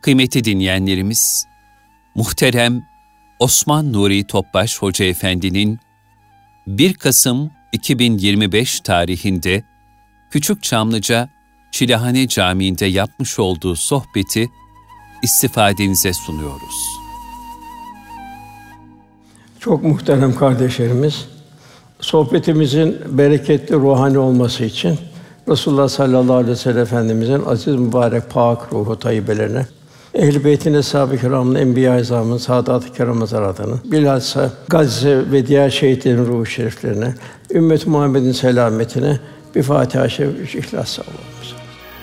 Kıymetli dinleyenlerimiz, muhterem Osman Nuri Topbaş Hoca Efendi'nin 1 Kasım 2025 tarihinde Küçükçamlıca Çilehane Camii'nde yapmış olduğu sohbeti istifadenize sunuyoruz. Çok muhterem kardeşlerimiz, sohbetimizin bereketli, ruhani olması için Resulullah sallallahu aleyhi ve sellem Efendimizin aziz, mübarek, pak ruhu tayyibelerine, Ehl-i Beyt'in, eshâb-ı kirâmın, enbiya-i izâmın, saadat-ı kirâm hazaratının, bilhassa Gazze ve diğer şehitlerin ruhu şeriflerine, ümmet-i Muhammed'in selametine bir Fâtiha-i Şerif, İhlas-ı Allah'ımız.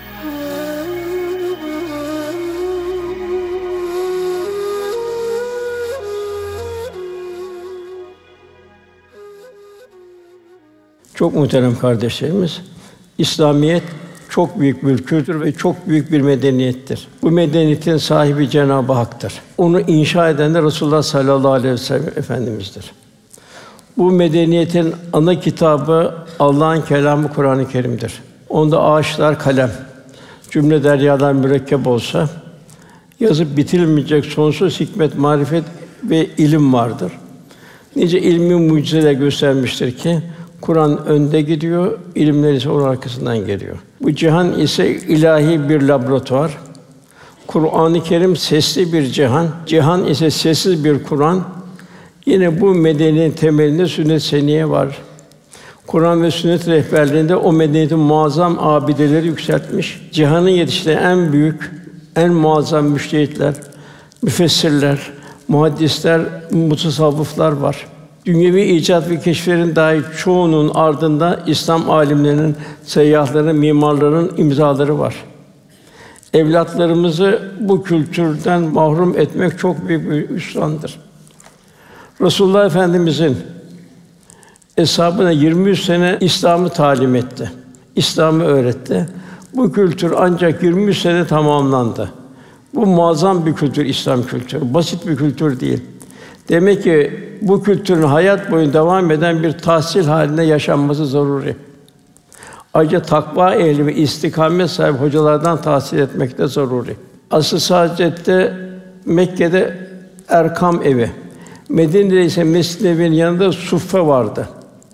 Çok muhterem kardeşlerimiz, İslamiyet çok büyük bir kültür ve çok büyük bir medeniyettir. Bu medeniyetin sahibi Cenab-ı Hak'tır. Onu inşa eden de Resulullah sallallahu aleyhi ve sellem Efendimiz'dir. Bu medeniyetin ana kitabı Allah'ın kelamı Kur'an-ı Kerim'dir. Onda ağaçlar kalem, cümle deryadan mürekkep olsa yazıp bitirilmeyecek sonsuz hikmet, marifet ve ilim vardır. Nice ilmi mucizeler göstermiştir ki Kur'an önde gidiyor, ilimler ise onun arkasından geliyor. Bu cihan ise ilahi bir laboratuvar. Kur'an-ı Kerim sesli bir cihan, cihan ise sessiz bir Kur'an. Yine bu medeniyetin temelinde sünnet-i seniyye var. Kur'an ve sünnet rehberliğinde o medeniyetin muazzam abideleri yükseltmiş. Cihanın yetiştiği en büyük, en muazzam müştehitler, müfessirler, muhaddisler, mutasavvıflar var. Dünyevi icat ve keşiflerin dahi çoğunun ardında İslam âlimlerinin, seyyahların, mimarların imzaları var. Evlatlarımızı bu kültürden mahrum etmek çok büyük bir hüsrandır. Resulullah Efendimizin eshabına 23 sene İslam'ı talim etti. İslam'ı öğretti. Bu kültür ancak 23 sene tamamlandı. Bu muazzam bir kültür, İslam kültürü. Basit bir kültür değil. Demek ki bu kültürün hayat boyu devam eden bir tahsil halinde yaşanması zaruri. Ayrıca takva ehli ve istikamet sahibi hocalardan tahsil etmek de zaruri. Asr-ı Saadet'te Mekke'de Erkam evi, Medine'de ise Mescid-i Nebevi'nin yanında suffe vardı.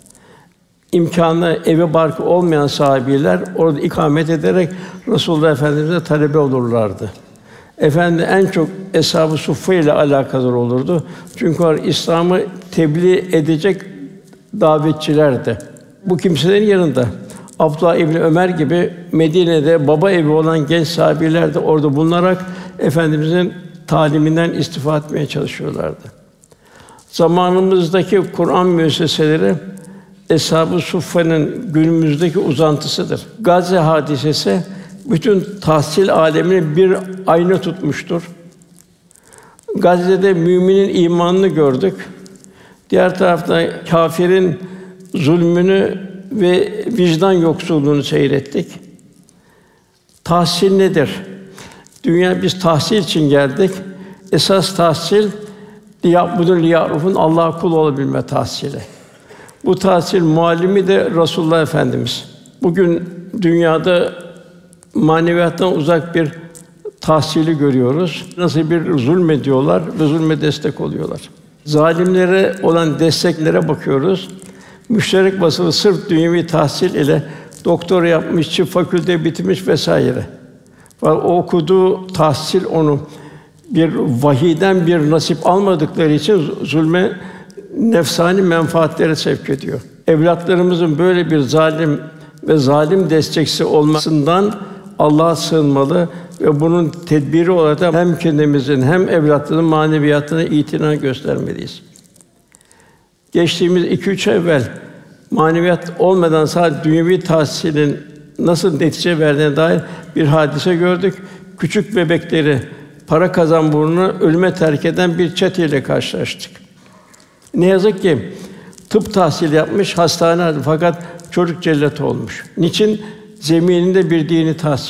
İmkânı evi barkı olmayan sahabiler orada ikamet ederek Resulullah Efendimiz'e talebe olurlardı. Efendi en çok eshab-ı suffe ile alakadar olurdu. Çünkü onlar İslam'ı tebliğ edecek davetçilerdi. Bu kimselerin yanında Abdullah İbni Ömer gibi Medine'de baba evi olan genç sahabiler de orada bulunarak Efendimizin taliminden istifade etmeye çalışıyorlardı. Zamanımızdaki Kur'an müesseseleri eshab-ı suffe'nin günümüzdeki uzantısıdır. Gazze hadisesi bütün tahsil âlemini bir ayna tutmuştur. Gazze'de müminin imanını gördük. Diğer tarafta kâfirin zulmünü ve vicdan yoksulluğunu seyrettik. Tahsil nedir? Dünya biz tahsil için geldik. Esas tahsil liya'budun liya'rufun Allah'a kul olabilme tahsili. Bu tahsil muallimi de Resulullah Efendimiz. Bugün dünyada maneviyattan uzak bir tahsili görüyoruz. Nasıl bir zulmediyorlar ve zulme destek oluyorlar. Zalimlere olan desteklere bakıyoruz. Müşterek vasıfı sırf dünyevi tahsil ile doktora yapmış, çift fakülte bitirmiş vesaire. O okuduğu tahsil onu bir vahiyden bir nasip almadıkları için zulme, nefsani menfaatlere sevk ediyor. Evlatlarımızın böyle bir zalim ve zalim destekçisi olmasından Allah'a sığınmalı ve bunun tedbiri olarak da hem kendimizin hem evlatların maneviyatına itina göstermeliyiz. Geçtiğimiz 2-3 ay evvel maneviyat olmadan sadece dünyevi tahsilin nasıl netice verdiğine dair bir hadise gördük. Küçük bebekleri para kazan uğruna ölüme terk eden bir çeteyle karşılaştık. Ne yazık ki tıp tahsili yapmış, hastane fakat çocuk cellat olmuş. Niçin? Zemininde bir dini tahsil yok.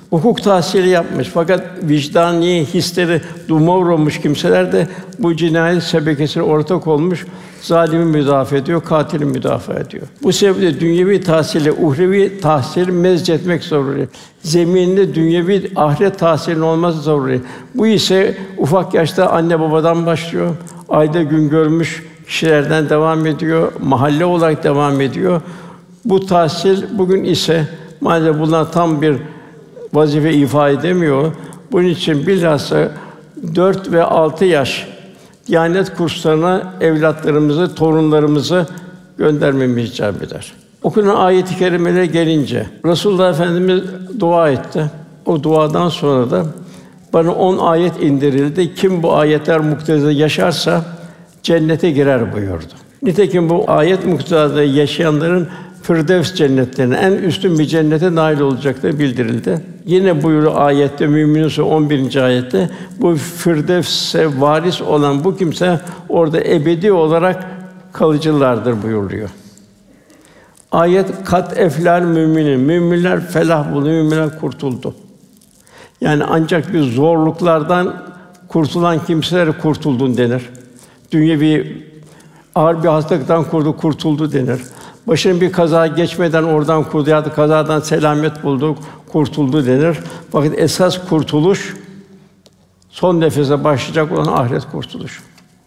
Hukuk tahsili yapmış fakat vicdani hisleri dumur olmuş kimseler de bu cinayet şebekesine ortak olmuş, zalimi müdafaa ediyor, katili müdafaa ediyor. Bu sebeple dünyevi tahsili, uhrevi tahsili mezcetmek zaruri. Zemininde dünyevi ahiret tahsilinin olması zaruri. Bu ise ufak yaşta anne babadan başlıyor, ayda gün görmüş kişilerden devam ediyor, mahalle olarak devam ediyor. Bu tahsil bugün ise maalesef bunlar tam bir vazife ifa edemiyor. Bunun için bilhassa 4 ve 6 yaş Diyanet kurslarına evlatlarımızı, torunlarımızı göndermemiz icap eder. Okunan ayet-i kerimelere gelince Resulullah Efendimiz dua etti. O duadan sonra da bana 10 ayet indirildi. Kim bu ayetler muktezasında yaşarsa cennete girer buyurdu. Nitekim bu ayet muktezasında yaşayanların Firdevs cennetlerine, en üstün bir cennete nail olacakları bildirildi. Yine buyuruyor ayette, Mü'minun Sûresi 11. ayette, bu Firdevs'e varis olan bu kimse orada ebedi olarak kalıcılardır buyuruluyor. Ayet kat eflal müminin, müminler felah buldu, müminler kurtuldu. Yani ancak bir zorluklardan kurtulan kimselere kurtuldun denir. Dünyevi ağır bir hastalıktan kurtuldu denir. Başına bir kaza geçmeden oradan kurtuldu ya da kazadan selamet buldu, kurtuldu denir. Fakat esas kurtuluş son nefese başlayacak olan ahiret kurtuluşu.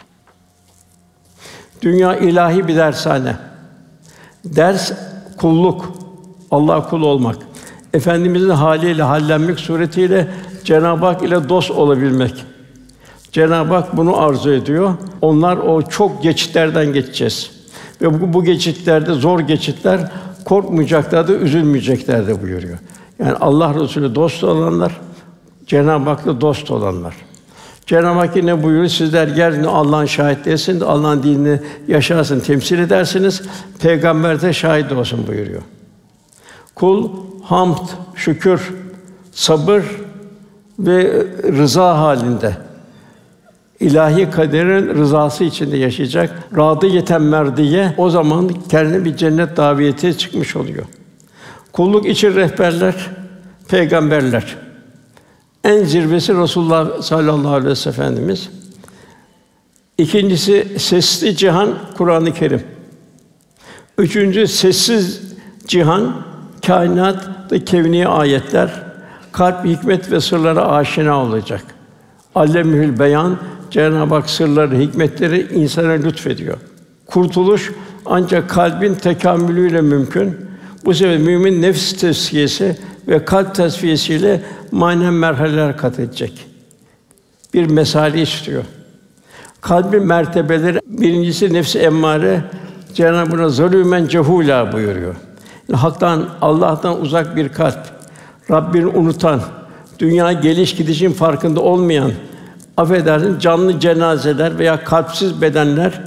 Dünya ilahi bir dershane. Ders kulluk, Allah'a kul olmak. Efendimizin haliyle hallenmek suretiyle Cenab-ı Hak ile dost olabilmek. Cenab-ı Hak bunu arzu ediyor. Onlar o çok geçitlerden geçeceğiz. Ve bu geçitlerde zor geçitler, korkmayacaklar da üzülmeyecekler de buyuruyor. Yani Allah Resulü dost olanlar, Cenab-ı Hak'la dost olanlar. Cenab-ı Hak ne buyuruyor? Sizler yeryüzünde Allah'ın şahitlersiniz, Allah'ın dinini yaşarsın, temsil edersiniz. Peygamber de şahit olsun buyuruyor. Kul hamd, şükür, sabır ve rıza halinde ilahi kaderin rızası içinde yaşayacak. Radiyeten merdiye o zaman kendine bir cennet daviyeti çıkmış oluyor. Kulluk için rehberler, peygamberler. En zirvesi Resulullah sallallahu aleyhi ve sellem Efendimiz. İkincisi sesli cihan Kur'an-ı Kerim. Üçüncü sessiz cihan kainattaki kevni ayetler. Kalp hikmet ve sırlara aşina olacak. Allemül beyan Cenab-ı Hak sırları, hikmetleri insana lütfediyor. Kurtuluş ancak kalbin tekamülüyle mümkün. Bu sebeple mümin nefs tezkiyesi ve kalp tasfiyesiyle manen merhaleler kat edecek. Bir mesale istiyor. Kalbin mertebeleri birincisi nefs-i emmare Cenab-ı Hak zalûmen cehûlâ buyuruyor. Yani haktan, Allah'tan uzak bir kalp, Rabbini unutan, dünya geliş gidişin farkında olmayan, affedersin canlı cenazeler veya kalpsiz bedenler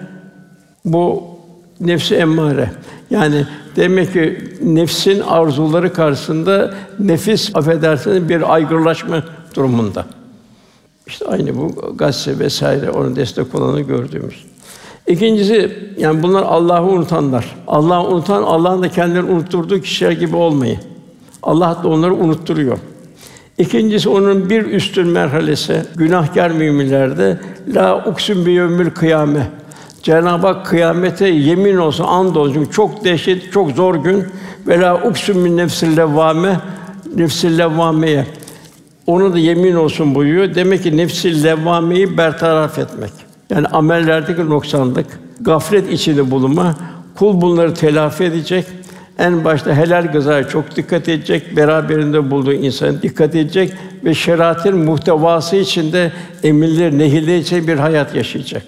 bu nefs-i emmare. Yani demek ki nefsin arzuları karşısında nefis affedersiniz bir aygırlaşma durumunda. İşte aynı bu gazete vesaire onun destek olanı gördüğümüz. İkincisi yani bunlar Allah'ı unutanlar. Allah'ı unutan Allah'ın da kendilerini unutturduğu kişiler gibi olmayın. Allah da onları unutturuyor. İkincisi onun bir üstün merhalesi günahkar müminlerde la uksim bi yevmil kıyame. Cenab-ı Hak kıyamete yemin olsun, and olsun. Çünkü çok dehşet, çok zor gün. Ve la uksim min nefsil levvame, nefsil levvameye. Ona da yemin olsun buyuruyor. Demek ki nefsil levvameyi bertaraf etmek. Yani amellerdeki noksanlık, gaflet içinde bulunma, kul bunları telafi edecek. En başta helal gızaya çok dikkat edecek, beraberinde bulduğu insana dikkat edecek ve şeriatın muhtevası içinde emirler, nehirler için bir hayat yaşayacak.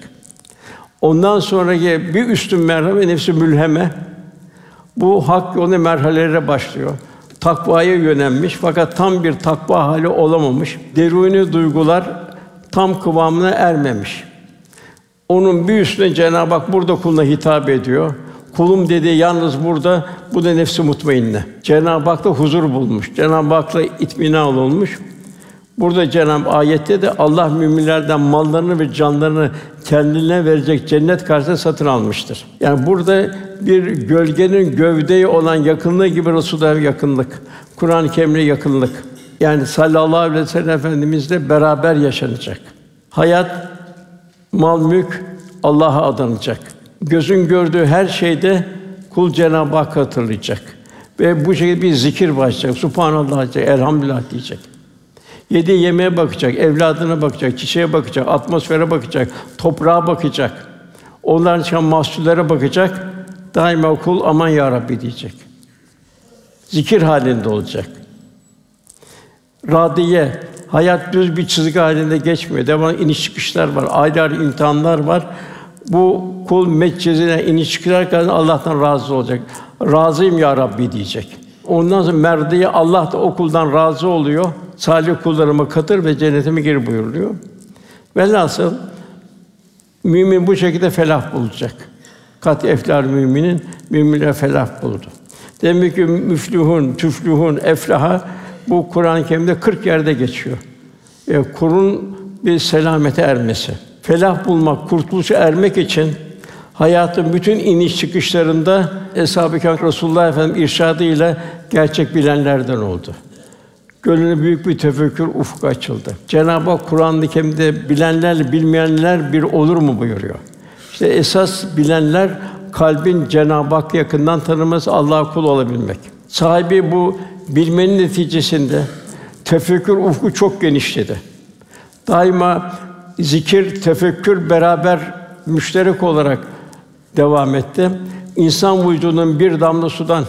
Ondan sonraki bir üstün merhale nefs-i mülheme. Bu hak yolu merhalelere başlıyor. Takvaya yönelmiş fakat tam bir takva hali olamamış. Derûni duygular tam kıvamına ermemiş. Onun bir üstüne Cenab-ı Hak burada kuluna hitap ediyor. Kulum dediği yalnız burada, bu da nefs-i mutmainne. Cenab-ı Hak'ta huzur bulmuş, Cenab-ı Hak'la itminan olmuş. Burada Cenab-ı ayette de Allah müminlerden mallarını ve canlarını kendine verecek cennet karşısında satın almıştır. Yani burada bir gölgenin gövdeye olan yakınlığı gibi Resulullah'a yakınlık, Kur'an-ı Kerim'e yakınlık. yani sallallahu aleyhi ve sellem Efendimizle beraber yaşanacak. Hayat, mal, mülk Allah'a adanacak. Gözün gördüğü her şeyde kul Cenab-ı Hakk'ı hatırlayacak. Ve bu şekilde bir zikir başlayacak. Subhanallah diyecek, elhamdülillah diyecek. Yediği yemeğe bakacak, evladına bakacak, çiçeğe bakacak, atmosfere bakacak, toprağa bakacak. Onların çıkan mahsullere bakacak. Daima kul aman ya Rabbi diyecek. Zikir halinde olacak. Radiye, hayat düz bir çizgi halinde geçmiyor. Devamlı iniş çıkışlar var, ayrı ayrı imtihanlar var. Bu kul meccezine iniş çıkarken Allah'tan razı olacak. Razıyım ya Rabbi diyecek. Ondan sonra merdiye Allah da o kuldan razı oluyor. Salih kullarıma katır ve cennetime gir buyuruluyor. Velhasıl mümin bu şekilde felah bulacak. Kat eflâl müminin, müminler felah buldu. Demek ki müflihun, tüflihun, eflaha bu Kur'an-ı Kerim'de 40 yerde geçiyor. Kulun bir selamete ermesi. Felah bulmak, kurtuluşa ermek için hayatın bütün iniş çıkışlarında Eshab-ı Kehf Resulullah Efendimiz irşadıyla gerçek bilenlerden oldu. Gönlüne büyük bir tefekkür ufku açıldı. Cenab-ı Hak Kur'an-ı Kerim'de bilenlerle bilmeyenler bir olur mu buyuruyor. İşte esas bilenler kalbin Cenab-ı Hakk'ı yakından tanıması, Allah'a kul olabilmek. Sahibi bu bilmenin neticesinde tefekkür ufku çok genişledi. Daima zikir, tefekkür beraber müşterek olarak devam etti. İnsan vücudunun bir damla sudan,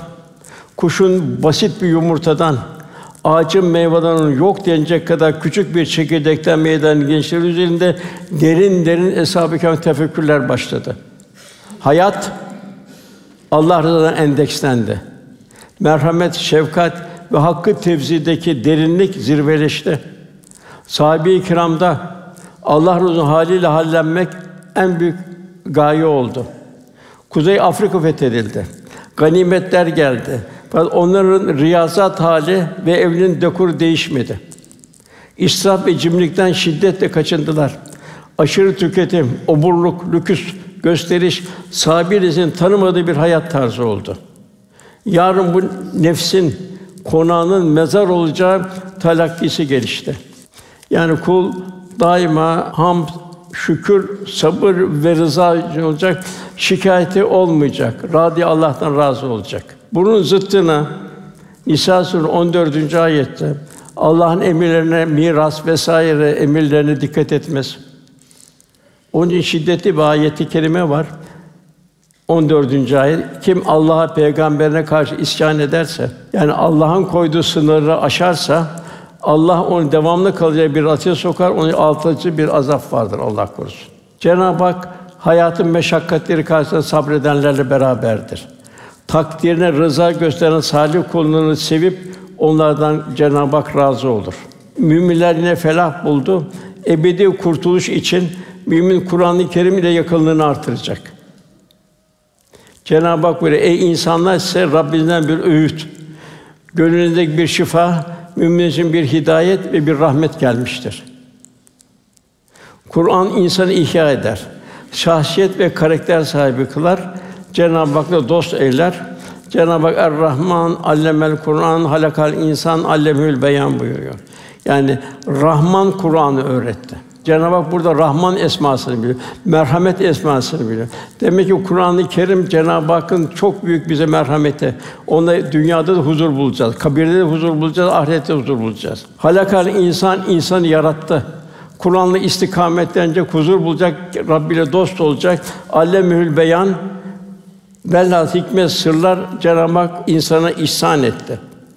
kuşun basit bir yumurtadan, ağacın meyveden yok denecek kadar küçük bir çekirdekten meydana gençler üzerinde derin derin Eshab-ı Kehf tefekkürler başladı. Hayat Allah rızasına endekslendi. Merhamet, şefkat ve hakkı tevzideki derinlik zirveleşti. Sahabe-i kiramda Allah rızasının haliyle hallenmek en büyük gaye oldu. Kuzey Afrika fethedildi. Ganimetler geldi. Fakat onların riyazat hali ve evinin dekuru değişmedi. İsraf ve cimrilikten şiddetle kaçındılar. Aşırı tüketim, oburluk, lüküs, gösteriş, sahabenin tanımadığı bir hayat tarzı oldu. Yarın bu nefsin konağının mezar olacağı talakkisi gelişti. Yani kul daima hamd, şükür, sabır ve rıza olacak, şikâyeti olmayacak. Râdi Allah'tan razı olacak. Bunun zıttına Nisa Sûresi 14. ayette Allah'ın emirlerine, miras vesaire emirlerine dikkat etmez. Onun için şiddetli bir ayet-i kerime var. 14. ayet. Kim Allah'a, peygamberine karşı isyan ederse, yani Allah'ın koyduğu sınırları aşarsa, Allah onu devamlı kalacağı bir ateşe sokar, onu altıncı bir azap vardır, Allah korusun. Cenab-ı Hak hayatın meşakkatleri karşısında sabredenlerle beraberdir. Takdirine rıza gösteren salih kullarını sevip onlardan Cenab-ı Hak razı olur. Müminler yine felah buldu. Ebedi kurtuluş için mümin Kur'an-ı Kerim ile yakınlığını artıracak. Cenab-ı Hak buyuruyor: ey insanlar, size Rabbinizden bir öğüt, gönlünüzdeki bir şifa, mümin için bir hidayet ve bir rahmet gelmiştir. Kur'an insanı ihya eder, şahsiyet ve karakter sahibi kılar, Cenab-ı Hak'la dost eyler. Cenab-ı Hak Er-Rahman allemel Kur'an halakal insan allemül beyan buyuruyor. Yani Rahman Kur'an'ı öğretti. Cenab-ı Hak burada Rahman esmasını biliyor, merhamet esmasını biliyor. Demek ki Kur'an-ı Kerim Cenab-ı Hakk'ın çok büyük bize merhameti. Onunla dünyada da huzur bulacağız, kabirde de huzur bulacağız, ahirette huzur bulacağız. Halakal insan, insanı yarattı. Kur'an'la istikametlenecek, huzur bulacak, Rabbi ile dost olacak. Allemül beyan, velhâsıl hikmet, sırlar Cenab-ı Hak insana ihsan etti.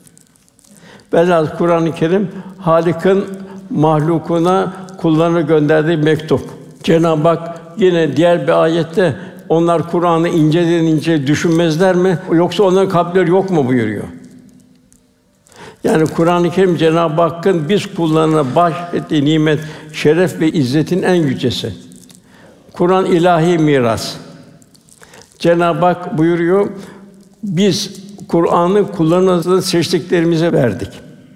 Velhâsıl Kur'an-ı Kerim Halık'ın mahlukuna, kullarına gönderdiği mektup. Cenab-ı Hak yine diğer bir ayette onlar Kur'an'ı ince düşünmezler mi? Yoksa onların kalpleri yok mu buyuruyor. Yani Kur'an-ı Kerim Cenab-ı Hakk'ın biz kullarına bahşettiği nimet, şeref ve izzetin en yücesi. Kur'an ilahi miras. Cenab-ı Hak buyuruyor, biz Kur'an'ı kullarınızdan seçtiklerimize verdik.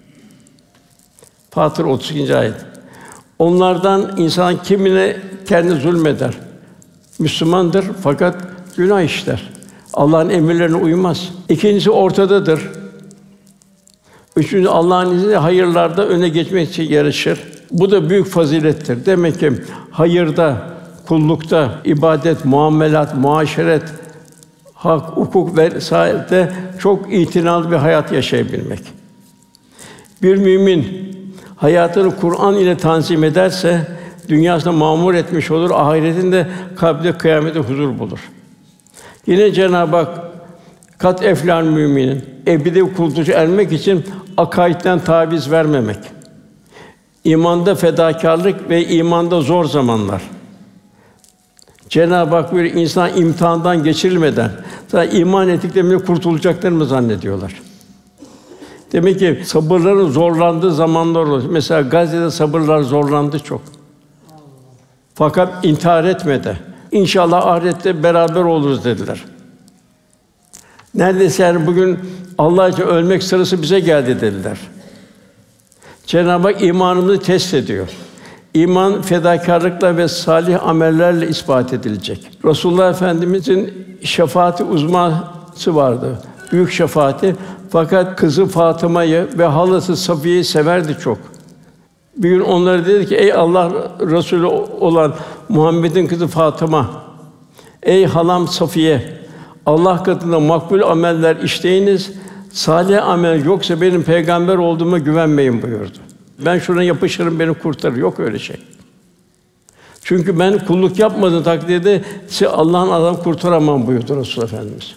Fatır 32. ayet. Onlardan insan kimine kendi zulmeder. Müslümandır fakat günah işler. Allah'ın emirlerine uymaz. İkincisi ortadadır. Üçüncü, Allah'ın izniyle hayırlarda öne geçmek için yarışır. Bu da büyük fazilettir. Demek ki hayırda, kullukta, ibadet, muamelat, muaşeret, hak, hukuk vesairede çok itinalı bir hayat yaşayabilmek. Bir mümin hayatını Kur'an ile tanzim ederse dünyasında mamur etmiş olur, ahiretinde kalbinde kıyamette huzur bulur. Yine Cenab-ı Hak kat eflâl müminin ebedi kurtuluşa ermek için akaidden taviz vermemek. İmanda fedakârlık ve imanda zor zamanlar. Cenab-ı Hak bir insan imtihandan geçirilmeden sadece iman ettiklerinde kurtulacaklarını mı zannediyorlar? Demek ki sabırların zorlandığı zamanlar olur. Mesela Gazze'de sabırlar zorlandı çok. Fakat intihar etmedi. İnşallah ahirette beraber oluruz dediler. Neredeyse yani bugün Allah için ölmek sırası bize geldi dediler. Cenab-ı Hak imanımızı test ediyor. İman fedakârlıkla ve salih amellerle ispat edilecek. Resulullah Efendimizin şefaati uzması vardı. Büyük şefaati. Fakat kızı Fatıma'yı ve halası Safiye'yi severdi çok. Bir gün onlara dedi ki: "Ey Allah Resulü olan Muhammed'in kızı Fatıma, ey halam Safiye, Allah katında makbul ameller işleyiniz. Salih amel yoksa benim peygamber olduğuma güvenmeyin" buyurdu. Ben şuna yapışırım, beni kurtarır. Yok öyle şey. Çünkü ben kulluk yapmadığım takdirde sizi Allah'ın azabından kurtaramam buyurdu Resulullah Efendimiz.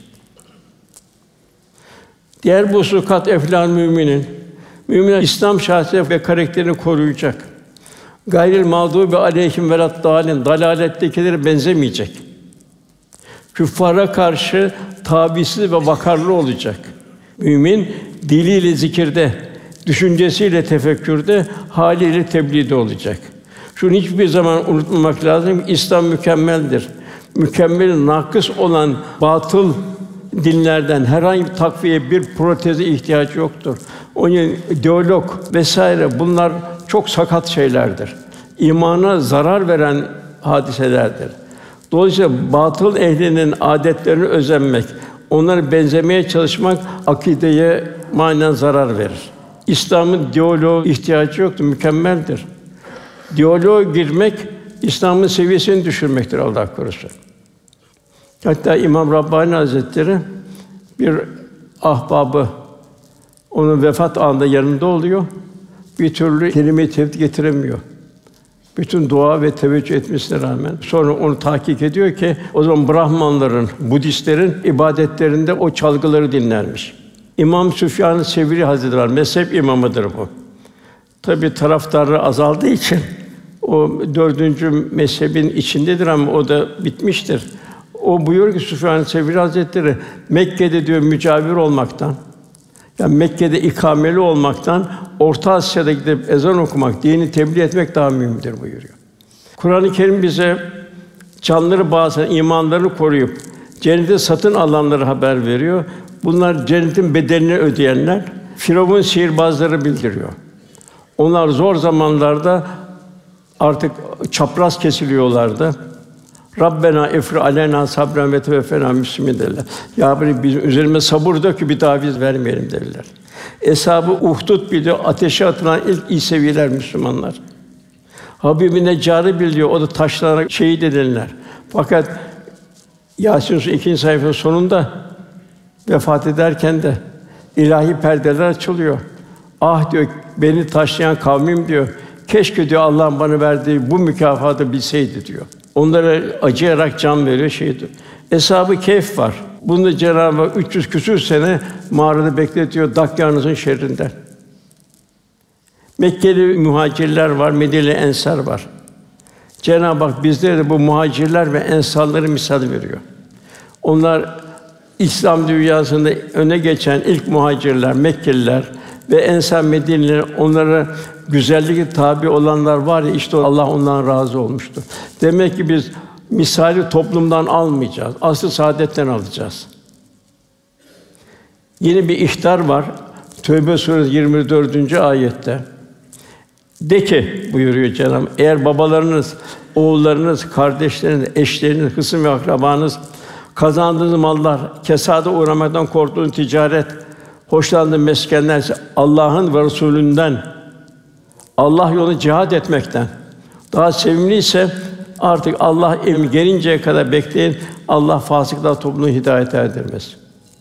Diğer bir husus kat eflâl müminin. Mümin İslam şahsiyeti ve karakterini koruyacak. Gayril mağdûbi aleyhim veleddâlin, dalalettekilere benzemeyecek. Küffara karşı tavizsiz ve vakarlı olacak. Mümin diliyle zikirde, düşüncesiyle tefekkürde, haliyle tebliğde olacak. Şunu hiçbir zaman unutmamak lazım: İslam mükemmeldir. Mükemmel, nakıs olan batıl dinlerden herhangi bir takviye, bir proteze ihtiyaç yoktur. Onun ideolog vesaire bunlar çok sakat şeylerdir. İmana zarar veren hadiselerdir. Dolayısıyla batıl ehlinin adetlerine özenmek, onlara benzemeye çalışmak akideye manen zarar verir. İslam'ın diyaloğa ihtiyacı yoktur, mükemmeldir. Diyaloğa girmek İslam'ın seviyesini düşürmektir, Allah korusun. Hatta İmam Rabbani Hazretleri bir ahbabı onun vefat anında yanında oluyor. Bir türlü kelime-i tevhid getiremiyor. Bütün dua ve teveccüh etmesine rağmen sonra onu tahkik ediyor ki o zaman Brahmanların, Budistlerin ibadetlerinde o çalgıları dinlermiş. İmam Süfyan-ı Sevri Hazretleri var. Mezhep imamıdır bu. Tabii taraftarı azaldığı için o dördüncü mezhebin içindedir ama o da bitmiştir. O buyuruyor ki Süfyan-ı Sevri Hazretleri Mekke'de diyor mücavir olmaktan, yani Mekke'de ikameli olmaktan Orta Asya'da gidip ezan okumak, dini tebliğ etmek daha mühimdir buyuruyor. Kur'an-ı Kerim bize canları bağışlayan, imanlarını koruyup cennete satın alanları haber veriyor. Bunlar cennetin bedelini ödeyenler. Firavun sihirbazları bildiriyor. Onlar zor zamanlarda artık çapraz kesiliyorlardı. Rabbena efri aleyna sabren ve teveffena müslimin dediler. Ya Rabbi bizim üzerime sabır dök ki bir daha biz vermeyelim dediler. Eshab-ı Uhdud biliyor, ateşe atılan ilk İseviler Müslümanlar. Habib-i Neccar'ı biliyor, o da taşlanarak şehit edilenler. Fakat Yâsin Suresi 2. sayfa sonunda vefat ederken de ilahi perdeler açılıyor. Ah diyor, beni taşlayan kavmim diyor. Keşke diyor Allah'ın bana verdiği bu mükafatı bilseydi diyor. Onlara acıyarak can veriyor şehit. Eshab-ı Kehf var. Bunu Cenab-ı Hak 300 küsur sene mağarada bekletiyor Dakyanızın şerrinden. Mekkeli muhacirler var, Medineli ensar var. Cenab-ı Hak bizlere de bu muhacirler ve ensarları misal veriyor. Onlar İslam dünyasında öne geçen ilk muhacirler, Mekkeliler ve ensar Medineliler, onlara güzelliğe tabi olanlar var ya, işte Allah ondan razı olmuştur. Demek ki biz misali toplumdan almayacağız, asr-ı saadetten alacağız. Yine bir ihtar var. Tövbe Suresi 24. ayette. De ki buyuruyor Cenab-ı Hak, eğer babalarınız, oğullarınız, kardeşleriniz, eşleriniz, hısım ve akrabanız kazandığınız mallar, kesada uğramaktan korktuğunuz ticaret, hoşlandığı meskenler ise Allah'ın ve Resulünden, Allah yolunda cihad etmekten. Daha sevimli ise artık Allah emri gelinceye kadar bekleyin. Allah fasıklar topluluğunu hidayete erdirmez.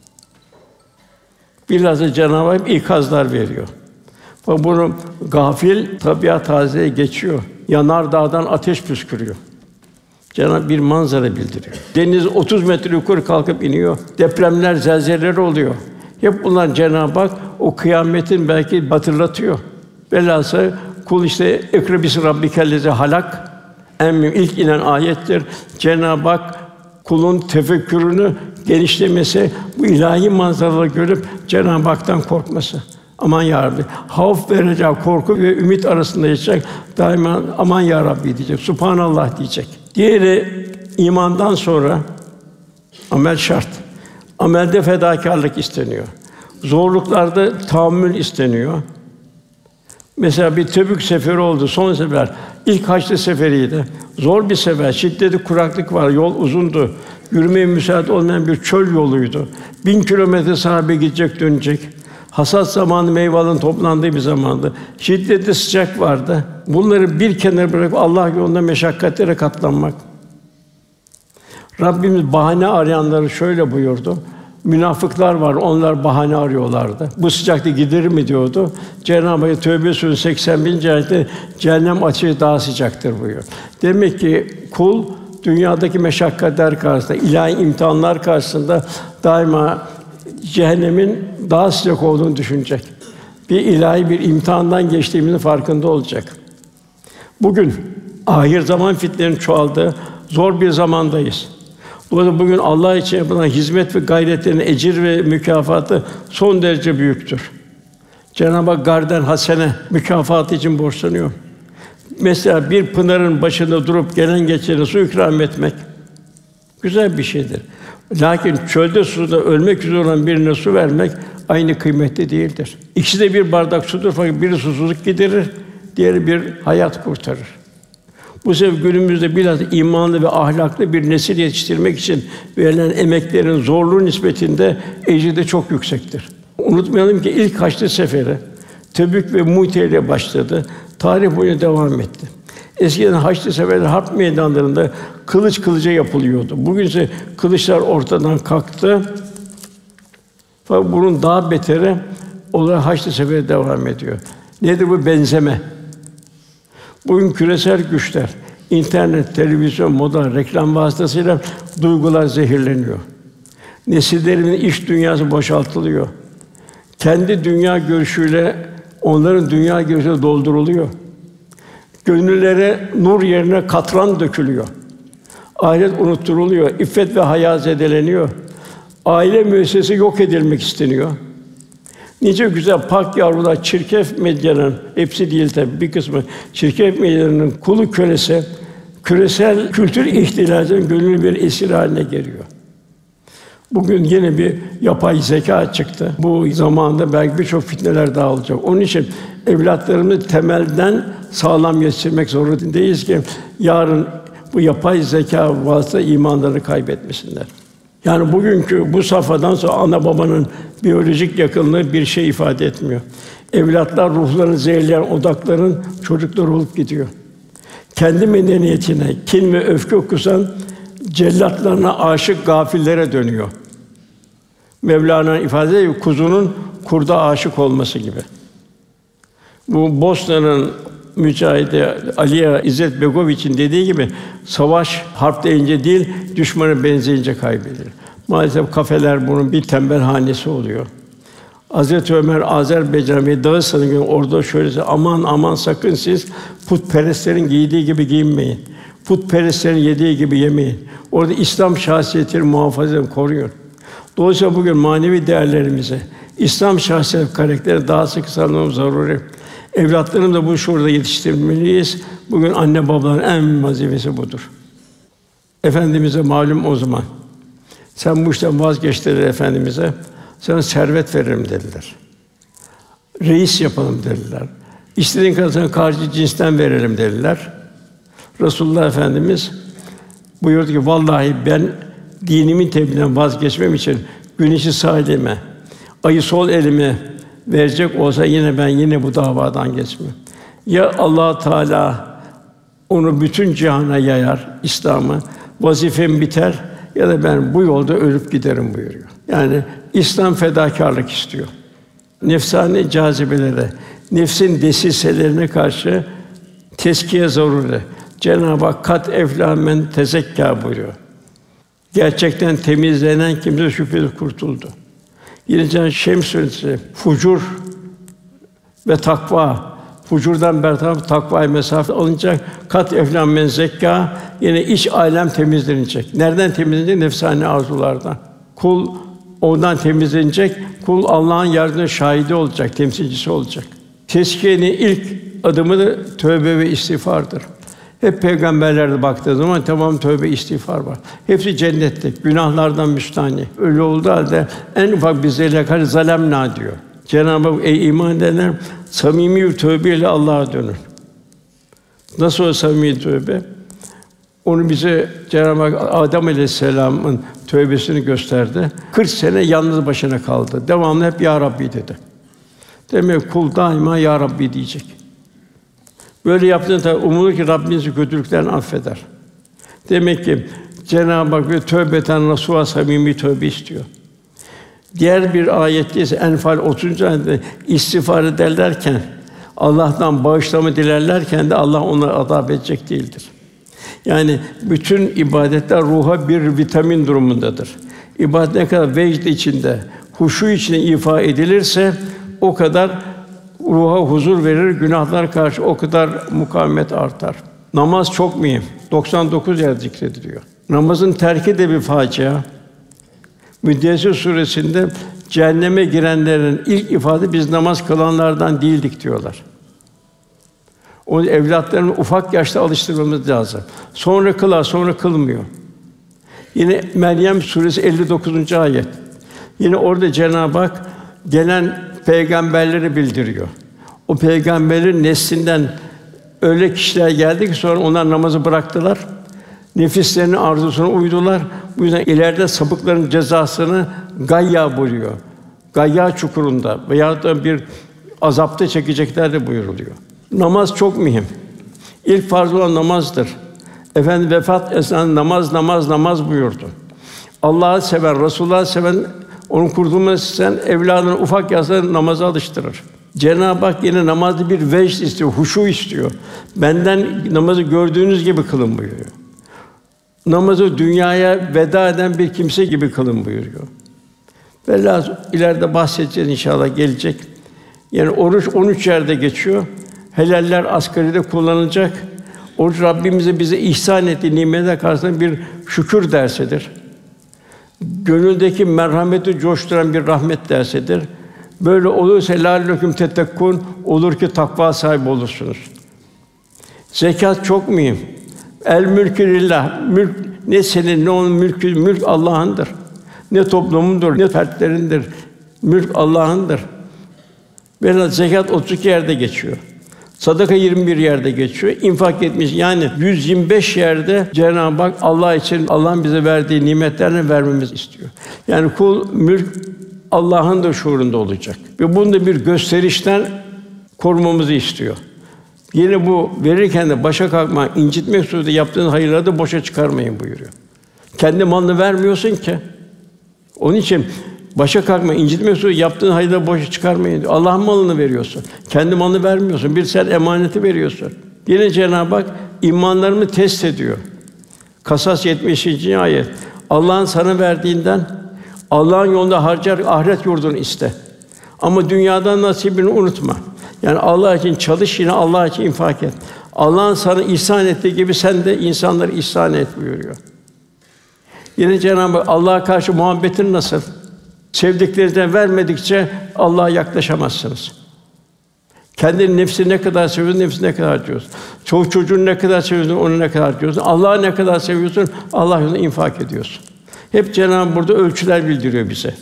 Bilhassa Cenab-ı Hak ikazlar veriyor. Bunu gafil tabiat tazeye geçiyor. Yanardağdan ateş püskürüyor. Cenab-ı Hak bir manzara bildiriyor. Deniz 30 metre yukarı kalkıp iniyor. Depremler, zelzeleler oluyor. Hep bunlar Cenab-ı Hak o kıyametin belki hatırlatıyor. Velhâsıl kul işte "Ekra bismi rabbikellezî halak" en mühim ilk inen ayettir. Cenab-ı Hak kulun tefekkürünü genişlemesi, bu ilahi manzaraları görüp Cenab-ı Hak'tan korkması. Aman ya Rabbi, havf ve reca, korku ve ümit arasında yaşayacak. Daima aman ya Rabbi diyecek. Subhanallah diyecek. Diğeri imandan sonra amel şart. Amelde fedakârlık isteniyor. Zorluklarda tahammül isteniyor. Mesela bir Tebük seferi oldu, son sefer. İlk Haçlı seferiydi. Zor bir sefer, şiddetli kuraklık var, yol uzundu. Yürümeye müsait olmayan bir çöl yoluydu. 1000 kilometre sahabe gidecek, dönecek. Hasat zamanı, meyvelerin toplandığı bir zamandı. Şiddetli sıcak vardı. Bunları bir kenara bırakıp Allah yolunda meşakkatlere katlanmak. Rabbimiz bahane arayanları şöyle buyurdu. Münafıklar var, onlar bahane arıyorlardı. Bu sıcakta giderir mi diyordu. Cenab-ı Hak Tevbe Sûresi 80. ayette cehennem ateşi daha sıcaktır buyuruyor. Demek ki kul dünyadaki meşakkatler karşısında, ilahi imtihanlar karşısında daima cehennemin daha sıcak olduğunu düşünecek. Bir ilahi bir imtihandan geçtiğimizin farkında olacak. Bugün ahir zaman fitnelerinin çoğaldığı zor bir zamandayız. Dolayısıyla bugün Allah için yapılan hizmet ve gayretlerin ecir ve mükafatı son derece büyüktür. Cenab-ı Hak garden hasene mükafatı için borçlanıyor. Mesela bir pınarın başında durup gelen geçene su ikram etmek güzel bir şeydir. Lakin çölde suda ölmek üzere olan birine su vermek aynı kıymetli değildir. İkisi de bir bardak sudur fakat biri susuzluk giderir, diğeri bir hayat kurtarır. Bu sebeple günümüzde bilhassa imanlı ve ahlaklı bir nesil yetiştirmek için verilen emeklerin zorluğu nispetinde ecri de çok yüksektir. Unutmayalım ki ilk Haçlı seferi Tebük ve Mu'te ile başladı. Tarih boyunca devam etti. Eskiden Haçlı seferleri harp meydanlarında kılıç kılıca yapılıyordu. Bugün ise kılıçlar ortadan kalktı. Fakat bunun daha beteri olarak Haçlı seferi devam ediyor. Nedir bu benzeme? Bugün küresel güçler, internet, televizyon, moda, reklam vasıtasıyla duygular zehirleniyor. Nesillerimin iç dünyası boşaltılıyor. Kendi dünya görüşüyle onların dünya görüşü dolduruluyor. Gönüllere nur yerine katran dökülüyor. Ahiret unutturuluyor, iffet ve haya zedeleniyor. Aile müessesesi yok edilmek isteniyor. Nice güzel pak yavrular çirkef medyanın, hepsi değil tabii, bir kısmı çirkef medyanın kulu kölesi, küresel kültür ihtilalinin gönüllü bir esir haline geliyor. Bugün yine bir yapay zeka çıktı. Bu zamanda belki birçok fitneler daha olacak. Onun için evlatlarımızı temelden sağlam yetiştirmek zorundayız ki yarın bu yapay zeka vasıtasıyla imanlarını kaybetmesinler. Yani bugünkü bu safhadan sonra ana babanın biyolojik yakınlığı bir şey ifade etmiyor. Evlatlar ruhlarını zehirleyen odakların çocukları olup gidiyor. Kendi medeniyetine kin ve öfke kusan cellatlarına aşık gafillere dönüyor. Mevlana'nın ifade ediyor, kuzunun kurda aşık olması gibi. Bu Bosna'nın mücahidi Aliya İzzet Begoviç'in dediği gibi savaş harp deyince değil, düşmana benzeyince kaybedilir. Maalesef kafeler bunun bir tembelhanesi oluyor. Hazreti Ömer Azerbaycan ve Dağıstan'ın günü orada şöyle aman aman sakın siz putperestlerin giydiği gibi giyinmeyin. Putperestlerin yediği gibi yemeyin. Orada İslam şahsiyetini muhafaza edin, koruyun. Dolayısıyla bugün manevi değerlerimize, İslam şahsiyet karakteri daha sık sarılmamız zaruri. Evlatlarını da bu şuurda yetiştirmeliyiz. Bugün anne babaların en mühim vazifesi budur. Efendimize malum o zaman. Sen bu işten vazgeç dediler Efendimize. Sana servet veririm dediler. Reis yapalım dediler. İstediğin kadar sana karşı cinsten verelim dediler. Resulullah Efendimiz buyurdu ki vallahi ben dinimin tebliğinden vazgeçmem için güneşi sağ elime, ayı sol elime verecek olsa yine bu davadan geçmem. Ya Allah Teala onu bütün cihana yayar İslam'ı, vazifem biter ya da ben bu yolda ölüp giderim buyuruyor. Yani İslam fedakârlık istiyor. Nefsani cazibelere, nefsin desiselerine karşı teskiye zaruri. Cenab-ı Hak kat eflâ men tezekkâ buyuruyor. Gerçekten temizlenen kimse şüphesiz kurtuldu. Yine Cenab-ı Şems suresi fucur ve takva, fucurdan bertaraf takvaya mesafe alınacak. Kat eflâ men zekkâ, yine iç alem temizlenecek. Nereden temizlenecek? Nefsani arzulardan. Kul ondan temizlenecek. Kul Allah'ın yardımına şahidi olacak, temsilcisi olacak. Teskiyenin ilk adımı da tövbe ve istiğfardır. Hep peygamberlerde baktığı zaman tamam tövbe istiğfar var. Hepsi cennette, günahlardan müstahni. Öyle olduğu halde en ufak bir zerre karşı zalemna diyor. Cenab-ı Hak ey iman edenler samimi bir tövbeyle Allah'a dönün. Nasıl o samimi tövbe? Onu bize Cenab-ı Hak Adem Aleyhisselam'ın tövbesini gösterdi. 40 sene yalnız başına kaldı. Devamlı hep ya Rabbi dedi. Demek kul daima ya Rabbi diyecek. Böyle yaptığında umulur ki Rabbimiz kötülüklerini affeder. Demek ki Cenab-ı Hak ve tövbeten nasuha samimi tövbe istiyor. Diğer bir ayette ise Enfal 30. ayette istiğfar ederlerken Allah'tan bağışlama dilerlerken de Allah onları azap edecek değildir. Yani bütün ibadetler ruha bir vitamin durumundadır. İbadet ne kadar vecd içinde, huşu içinde ifa edilirse o kadar ruha huzur verir, günahlar karşı o kadar mukavemet artar. Namaz çok mühim. 99 yer zikrediliyor. Namazın terki de bir facia. Müddessir suresinde cehenneme girenlerin ilk ifade biz namaz kılanlardan değildik diyorlar. O evlatlarını ufak yaşta alıştırmamız lazım. Sonra kılar, sonra kılmıyor. Yine Meryem suresi 59. ayet. Yine orada Cenab-ı Hak gelen peygamberleri bildiriyor. O peygamberlerin neslinden öyle kişiler geldi ki sonra onlar namazı bıraktılar. Nefislerinin arzusuna uydular. Bu yüzden ileride sapıkların cezasını gayya buyuruyor. Gayya çukurunda veya da bir azapta çekecekler de buyuruluyor. Namaz çok mühim. İlk farz olan namazdır. Efendim vefat esnasında namaz buyurdu. Allah'ı seven, Resulullah'ı seven, onun kurtulmasını isteyen evladını ufak yaşta namaza alıştırır. Cenab-ı Hak yine namazı bir vecd istiyor, huşu istiyor. Benden namazı gördüğünüz gibi kılın buyuruyor. Namazı dünyaya veda eden bir kimse gibi kılın buyuruyor. Velhâsıl ileride bahsedeceğiz inşallah gelecek. Yani oruç 13 yerde geçiyor. Helaller asgaride kullanılacak. Oruç Rabbimize bize ihsan ettiği nimetler karşısında bir şükür dersidir. Gönüldeki merhameti coşturan bir rahmet dersidir. Böyle olursa lâlleküm tettekûn, olur ki takva sahibi olursunuz. Zekat çok mühim. El mülkü lillah. Mülk ne senin ne onun mülkü, mülk Allah'ındır. Ne toplumundur, ne fertlerindir. Mülk Allah'ındır. Velhâsıl zekat 32 yerde geçiyor. Sadaka 21 yerde geçiyor. İnfak etmiş yani 125 yerde Cenab-ı Hak Allah için Allah'ın bize verdiği nimetlerini vermemizi istiyor. Yani kul mülk Allah'ın da şuurunda olacak ve bunu da bir gösterişten korumamızı istiyor. Yine bu verirken de başa kalkma, incitmek suretiyle yaptığın hayırları da boşa çıkarmayın buyuruyor. Kendi malını vermiyorsun ki. Onun için başa kalkma, incitmek suretiyle yaptığın hayırları boşa çıkarmayın diyor. Allah'ın malını veriyorsun. Kendi malını vermiyorsun. Bir sen emaneti veriyorsun. Yine Cenab-ı Hak imanlarını test ediyor. Kasas 70. ayet. Allah'ın sana verdiğinden Allah'ın yolunda harcar, ahiret yurdunu iste. Ama dünyadan nasibini unutma. Yani Allah için çalış, yine Allah için infak et. Allah'ın sana ihsan ettiği gibi sen de insanlara ihsan et buyuruyor. Yine Cenab-ı Hak Allah'a karşı muhabbetin nasıl? Sevdiklerinizden vermedikçe Allah'a yaklaşamazsınız. Kendi nefsini ne kadar seviyorsun, nefsini ne kadar harcıyorsun. Çocuğunu ne kadar seviyorsun, onu ne kadar harcıyorsun. Allah'ı ne kadar seviyorsun, Allah yolunda infak ediyorsun. Hep Cenab-ı Hak burada ölçüler bildiriyor bize.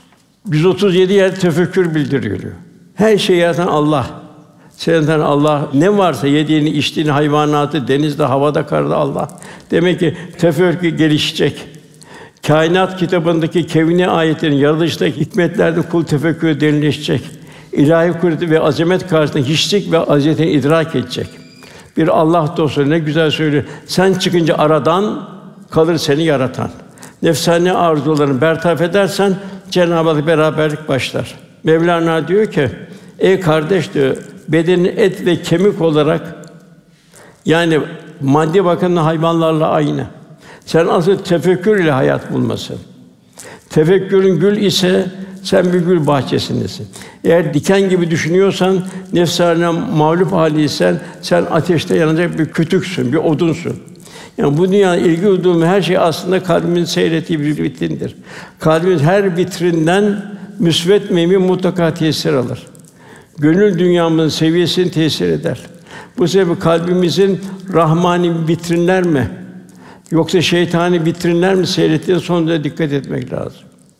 137 yer tefekkür bildiriyor. Her şeyi yaratan Allah. Senden Allah ne varsa yediğini, içtiğini, hayvanatı, denizde, havada, karada Allah. Demek ki tefekkür gelişecek. Kainat kitabındaki kevni ayetlerin yaratılıştaki hikmetlerde kul tefekkürü derinleşecek. İlahi kudreti ve azamet karşısında hiçlik ve azametini idrak edecek. Bir Allah dostu ne güzel söylüyor. Sen çıkınca aradan kalır seni yaratan. Nefsani arzularını bertaraf edersen Cenab-ı Hak beraberlik başlar. Mevlana diyor ki: "Ey kardeş," diyor, "bedenin et ve kemik olarak, yani maddi bakımdan hayvanlarla aynı. Sen asıl tefekkür ile hayat bulmasın. Tefekkürün gül ise sen bir gül bahçesindesin. Eğer diken gibi düşünüyorsan, nefsâne mağlup hâliysen, sen ateşte yanacak bir kütüksün, bir odunsun. Yani bu dünyada ilgi duyduğum her şey aslında kalbimin seyrettiği bir vitrindir. Kalbimiz her vitrinden müsbet meyve mutlaka tesir alır. Gönül dünyamızın seviyesini tesir eder. Bu sebeple kalbimizin rahmani vitrinler mi, yoksa şeytani vitrinler mi seyrettiğine son derece dikkat etmek lazım.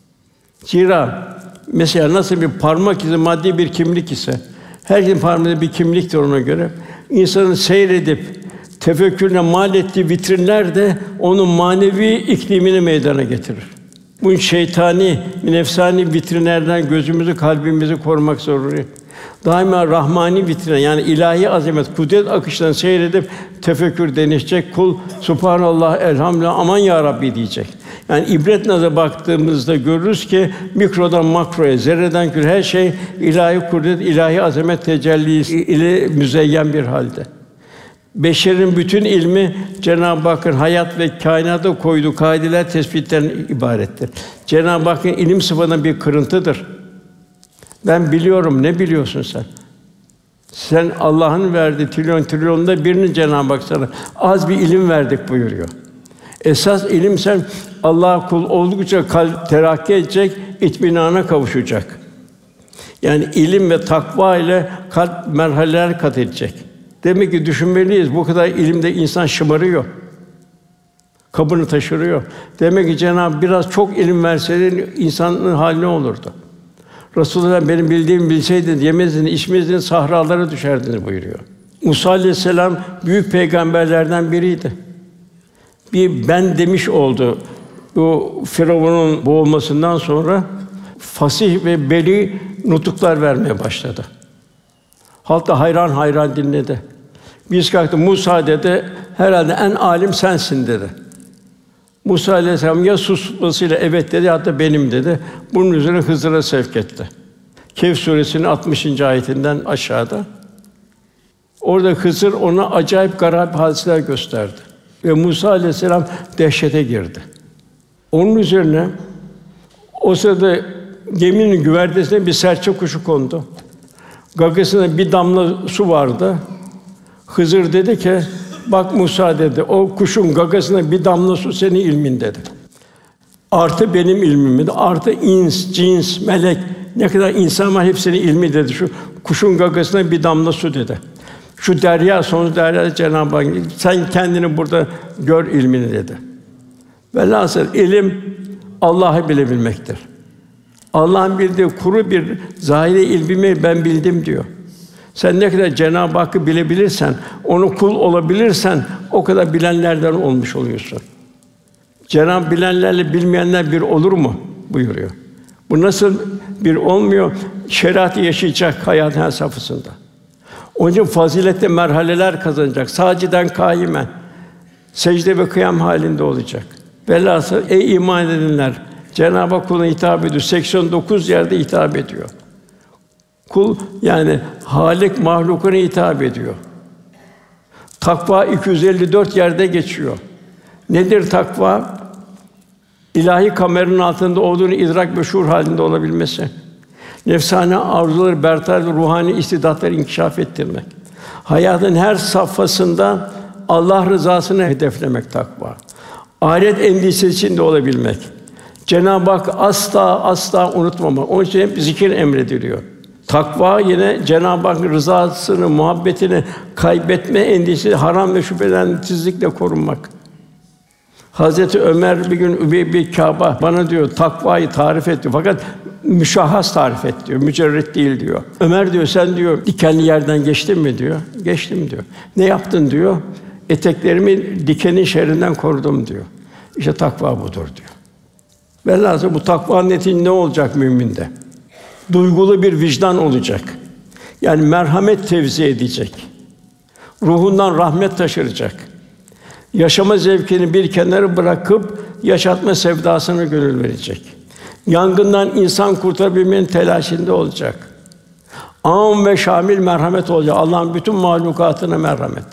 Zira mesela nasıl bir parmak izi maddi bir kimlik ise, herkesin parmağında bir kimliktir ona göre. İnsanın seyredip tefekkürüne mal ettiği vitrinler de onun manevi iklimini meydana getirir. Bu şeytani, nefsani vitrinlerden gözümüzü, kalbimizi korumak zaruri. Daima rahmani vitrine, yani ilahi azamet, kudret akışlarını seyredip tefekkür deneyecek. Kul Subhanallah, elhamdülillah, aman ya Rabbi diyecek. Yani ibret nazara baktığımızda görürüz ki mikrodan makroya, zerreden küre her şey ilahi kudret, ilahi azamet tecellisi ile müzeyyen bir halde. Beşerin bütün ilmi Cenab-ı Hakk'ın hayat ve kainata koyduğu kaideler, tespitlerden ibarettir. Cenab-ı Hakk'ın ilim sıfatının bir kırıntıdır. Ben biliyorum, ne biliyorsun sen? Sen Allah'ın verdiği trilyonda birini Cenab-ı Hak sana az bir ilim verdik buyuruyor. Esas ilim, sen Allah'a kul oldukça kalp terakki edecek, itminana kavuşacak. Yani ilim ve takva ile kalp merhaleler kat edecek. Demek ki düşünmeliyiz. Bu kadar ilimde insan şımarıyor. Kabını taşırıyor. Demek ki Cenab-ı Hak biraz çok ilim verseydi insanın hali ne olurdu? Resulullah benim bildiğimi bilseydiniz yemezdiniz, içmezdiniz, sahralara düşerdiniz buyuruyor. Musa aleyhisselam büyük peygamberlerden biriydi. Bir ben demiş oldu. Bu Firavun'un boğulmasından sonra fasih ve beli nutuklar vermeye başladı. Halk da hayran hayran dinledi. Biz kalktı, Musa dedi, herhalde en alim sensin dedi. Musa aleyhisselam ya susmasıyla evet dedi, hatta benim dedi. Bunun üzerine Hızır'a sevk etti. Kehf suresinin 60. ayetinden aşağıda. Orada Hızır ona acayip garip hadiseler gösterdi ve Musa aleyhisselam dehşete girdi. Onun üzerine o sırada geminin güvertesine bir serçe kuşu kondu. Gagasında bir damla su vardı. Hızır dedi ki, bak Musa dedi, o kuşun gagasında bir damla su senin ilmin dedi. Artı benim ilmim dedi. Artı ins, cins, melek, ne kadar insan var hepsinin ilmi dedi. Şu kuşun gagasında bir damla su dedi. Şu derya, sonsuz derya Cenab-ı Hak, sen kendini burada gör ilmini dedi. Velhasıl ilim Allah'ı bilebilmektir. Allah'ın bildiği kuru bir zahiri ilmimi ben bildim diyor. Sen ne kadar Cenab-ı Hakk'ı bilebilirsen, onu kul olabilirsen o kadar bilenlerden olmuş oluyorsun. Cenab-ı bilenlerle bilmeyenler bir olur mu buyuruyor. Bu nasıl bir olmuyor? Şeriatı yaşayacak hayatın her safhasında. Onun için fazilette merhaleler kazanacak. Sâciden kâimen, secde ve kıyam halinde olacak. Velhasıl ey iman edenler, Cenab-ı Hak kuluna hitap ediyor. 89 yerde hitap ediyor. Kul yani Hâlik mahlukuna hitap ediyor. Takva 254 yerde geçiyor. Nedir takva? İlahi kameranın altında olduğunu idrak ve şuur halinde olabilmesi. Nefsani arzuları bertaraf ve ruhani istidatları inkişaf ettirmek. Hayatın her safhasında Allah rızasını hedeflemek takva. Ahiret endişesi içinde olabilmek. Cenab-ı Hak asla unutmamak. Onun için hep zikir emrediliyor. Takva yine Cenab-ı Hakk'ın rızasını, muhabbetini kaybetme endişesi, haram ve şüpheden titizlikle korunmak. Hazreti Ömer bir gün Übey bin Kâb'a bana diyor takvayı tarif et diyor. Fakat müşahhas tarif et diyor. Mücerret değil diyor. Ömer diyor sen diyor dikenli yerden geçtin mi diyor. Geçtim diyor. Ne yaptın diyor. Eteklerimi dikenin şerrinden korudum diyor. İşte takva budur diyor. Velhâsıl bu takva neticinde ne olacak müminde? Duygulu bir vicdan olacak. Yani merhamet tevzi edecek. Ruhundan rahmet taşıracak. Yaşama zevkini bir kenara bırakıp yaşatma sevdasına gönül verecek. Yangından insan kurtarabilmenin telaşında olacak. Âm ve şamil merhamet olacak. Allah'ın bütün mahlukatına merhamet.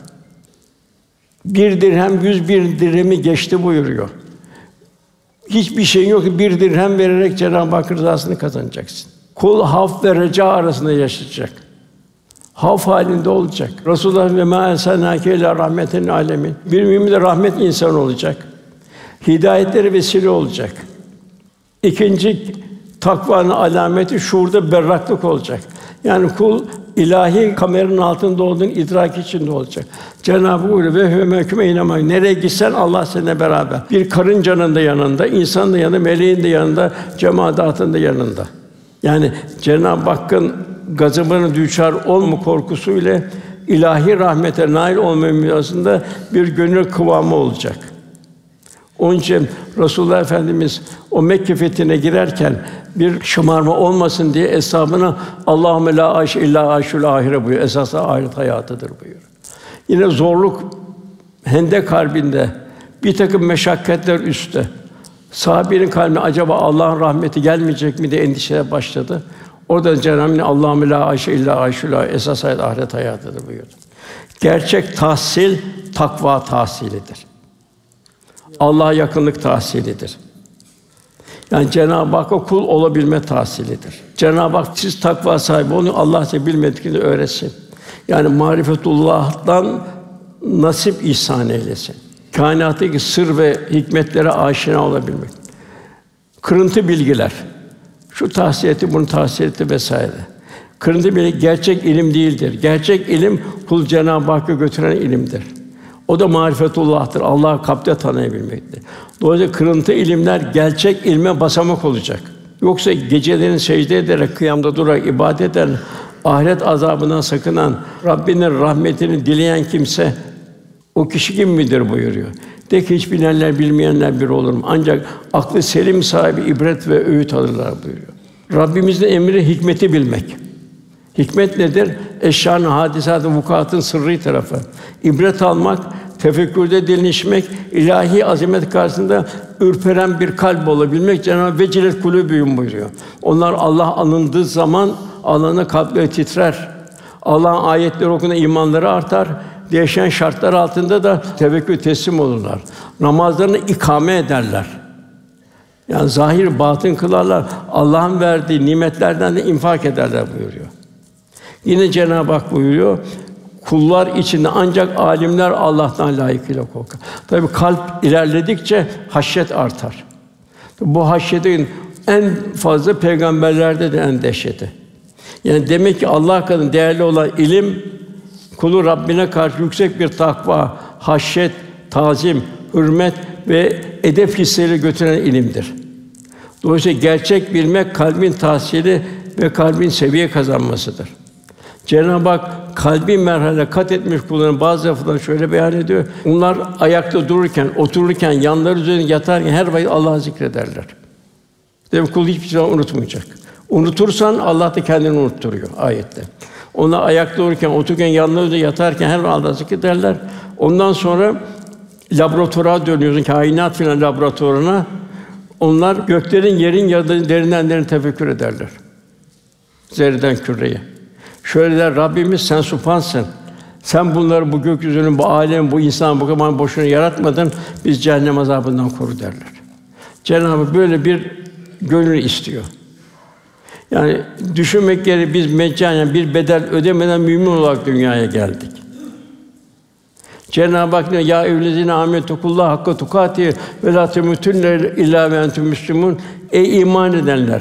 1 dirhem 101 dirhemi geçti buyuruyor. Hiçbir şeyin yok ki 1 dirhem vererek Cenab-ı Hak rızasını kazanacaksın. Kul havf ve reca arasında yaşayacak. Havf halinde olacak. Resulullah ve mâ erselnâke illâ rahmeten lil âlemin. Bir mümin de rahmet insanı olacak. Hidayetlere vesile olacak. İkinci takvanın alameti şuurda berraklık olacak. Yani kul ilahi kameranın altında olduğunu idrak içinde olacak. Cenab-ı Hak buyuruyor ve huve mehkum eynema. Nereye gitsen Allah seninle beraber. Bir karıncanın da yanında, insanın da yanında, meleğin de yanında, cemaatın da yanında. Yani Cenab-ı Hakk'ın gazabına düçar olma korkusuyla ilahi rahmete nail olma arasında bir gönül kıvamı olacak. Onun için Resulullah Efendimiz o Mekke fethine girerken bir şımarma olmasın diye eshabına Allahümme la ayşe illa ayşul ahire buyuruyor. Esas ahiret hayatıdır buyuruyor. Yine zorluk Hendek Harbi'nde bir takım meşakkatler üstte. Sahabenin kalbine acaba Allah'ın rahmeti gelmeyecek mi diye endişeye başladı. Orada Cenab-ı Hak Allahümme la ayşe illa ayşul ahire esas hayat ahiret hayatıdır buyurdu. Gerçek tahsil takva tahsilidir. Allah'a yakınlık tahsilidir. Yani Cenab-ı Hakk'a kul olabilme tahsilidir. Cenab-ı Hak siz takva sahibi olun, Allah size bilmediklerini öğretsin. Yani marifetullah'tan nasip ihsan eylesin. Kainattaki sır ve hikmetlere aşina olabilmek. Kırıntı bilgiler. Şu tahsil etti, bunu tahsil etti vesaire. Kırıntı bilgi gerçek ilim değildir. Gerçek ilim kul Cenab-ı Hakk'a götüren ilimdir. O da marifetullah'tır. Allah'ı kalpte tanıyabilmektir. Dolayısıyla kırıntı ilimler gerçek ilme basamak olacak. Yoksa gecelerin secde ederek, kıyamda durarak ibadet eden, ahiret azabından sakınan, Rabbinin rahmetini dileyen kimse o kişi kim midir buyuruyor. De ki hiç bilenler bilmeyenler bir olur mu? Ancak aklı selim sahibi ibret ve öğüt alırlar buyuruyor. Rabbimizin emri hikmeti bilmek. Hikmet nedir? Eşyanın, hadisatın, vukuatın sırrı tarafı. İbret almak, tefekkürde derinleşmek, ilahi azamet karşısında ürperen bir kalp olabilmek. Cenab-ı Hak vecilet kulûbühüm buyuruyor. Onlar Allah anıldığı zaman Allah'ın kalpleri titrer. Allah'ın ayetleri okunduğunda imanları artar. Değişen şartlar altında da tevekkül teslim olurlar. Namazlarını ikame ederler. Yani zahir batın kılarlar. Allah'ın verdiği nimetlerden de infak ederler buyuruyor. Yine Cenab-ı Hak buyuruyor, kullar içinde ancak âlimler Allah'tan layıkıyla korkar. Tabii kalp ilerledikçe haşyet artar. Bu haşyetin en fazla peygamberlerde de en dehşeti. Yani demek ki Allah katında değerli olan ilim, kulu Rabbine karşı yüksek bir takva, haşyet, tazim, hürmet ve edep hisleriyle götüren ilimdir. Dolayısıyla gerçek bilmek kalbin tahsili ve kalbin seviye kazanmasıdır. Cenab-ı Hak kalbi merhale kat etmiş kulların bazı laflarını şöyle beyan ediyor. Onlar ayakta dururken, otururken, yanları üzerine yatarken her vakit Allah'ı zikrederler. Demek kul hiçbir zaman unutmayacak. Unutursan Allah da kendini unutturuyor ayette. Onlar ayakta dururken, otururken, yanları üzerine yatarken her vakit Allah'ı zikrederler. Ondan sonra laboratuvara dönüyorsun, kainat filan laboratuvarına. Onlar göklerin, yerin, derinden derine tefekkür ederler. Zerreden küreye. Şöyle der, Rabbimiz sen Sübhansın. Sen bunları bu gökyüzünün, bu âlemin, bu insanı bu kadar boşuna yaratmadın. Biz cehennem azabından koru derler. Cenab-ı Hak böyle bir gönül istiyor. Yani düşünmek gereği biz meccanen bir bedel ödemeden mümin olarak dünyaya geldik. Cenab-ı Hak ne ya eyyühellezîne âmenû hakka tukâtihi ve lâ temûtunne illâ ve entüm müslümûn. Ey iman edenler!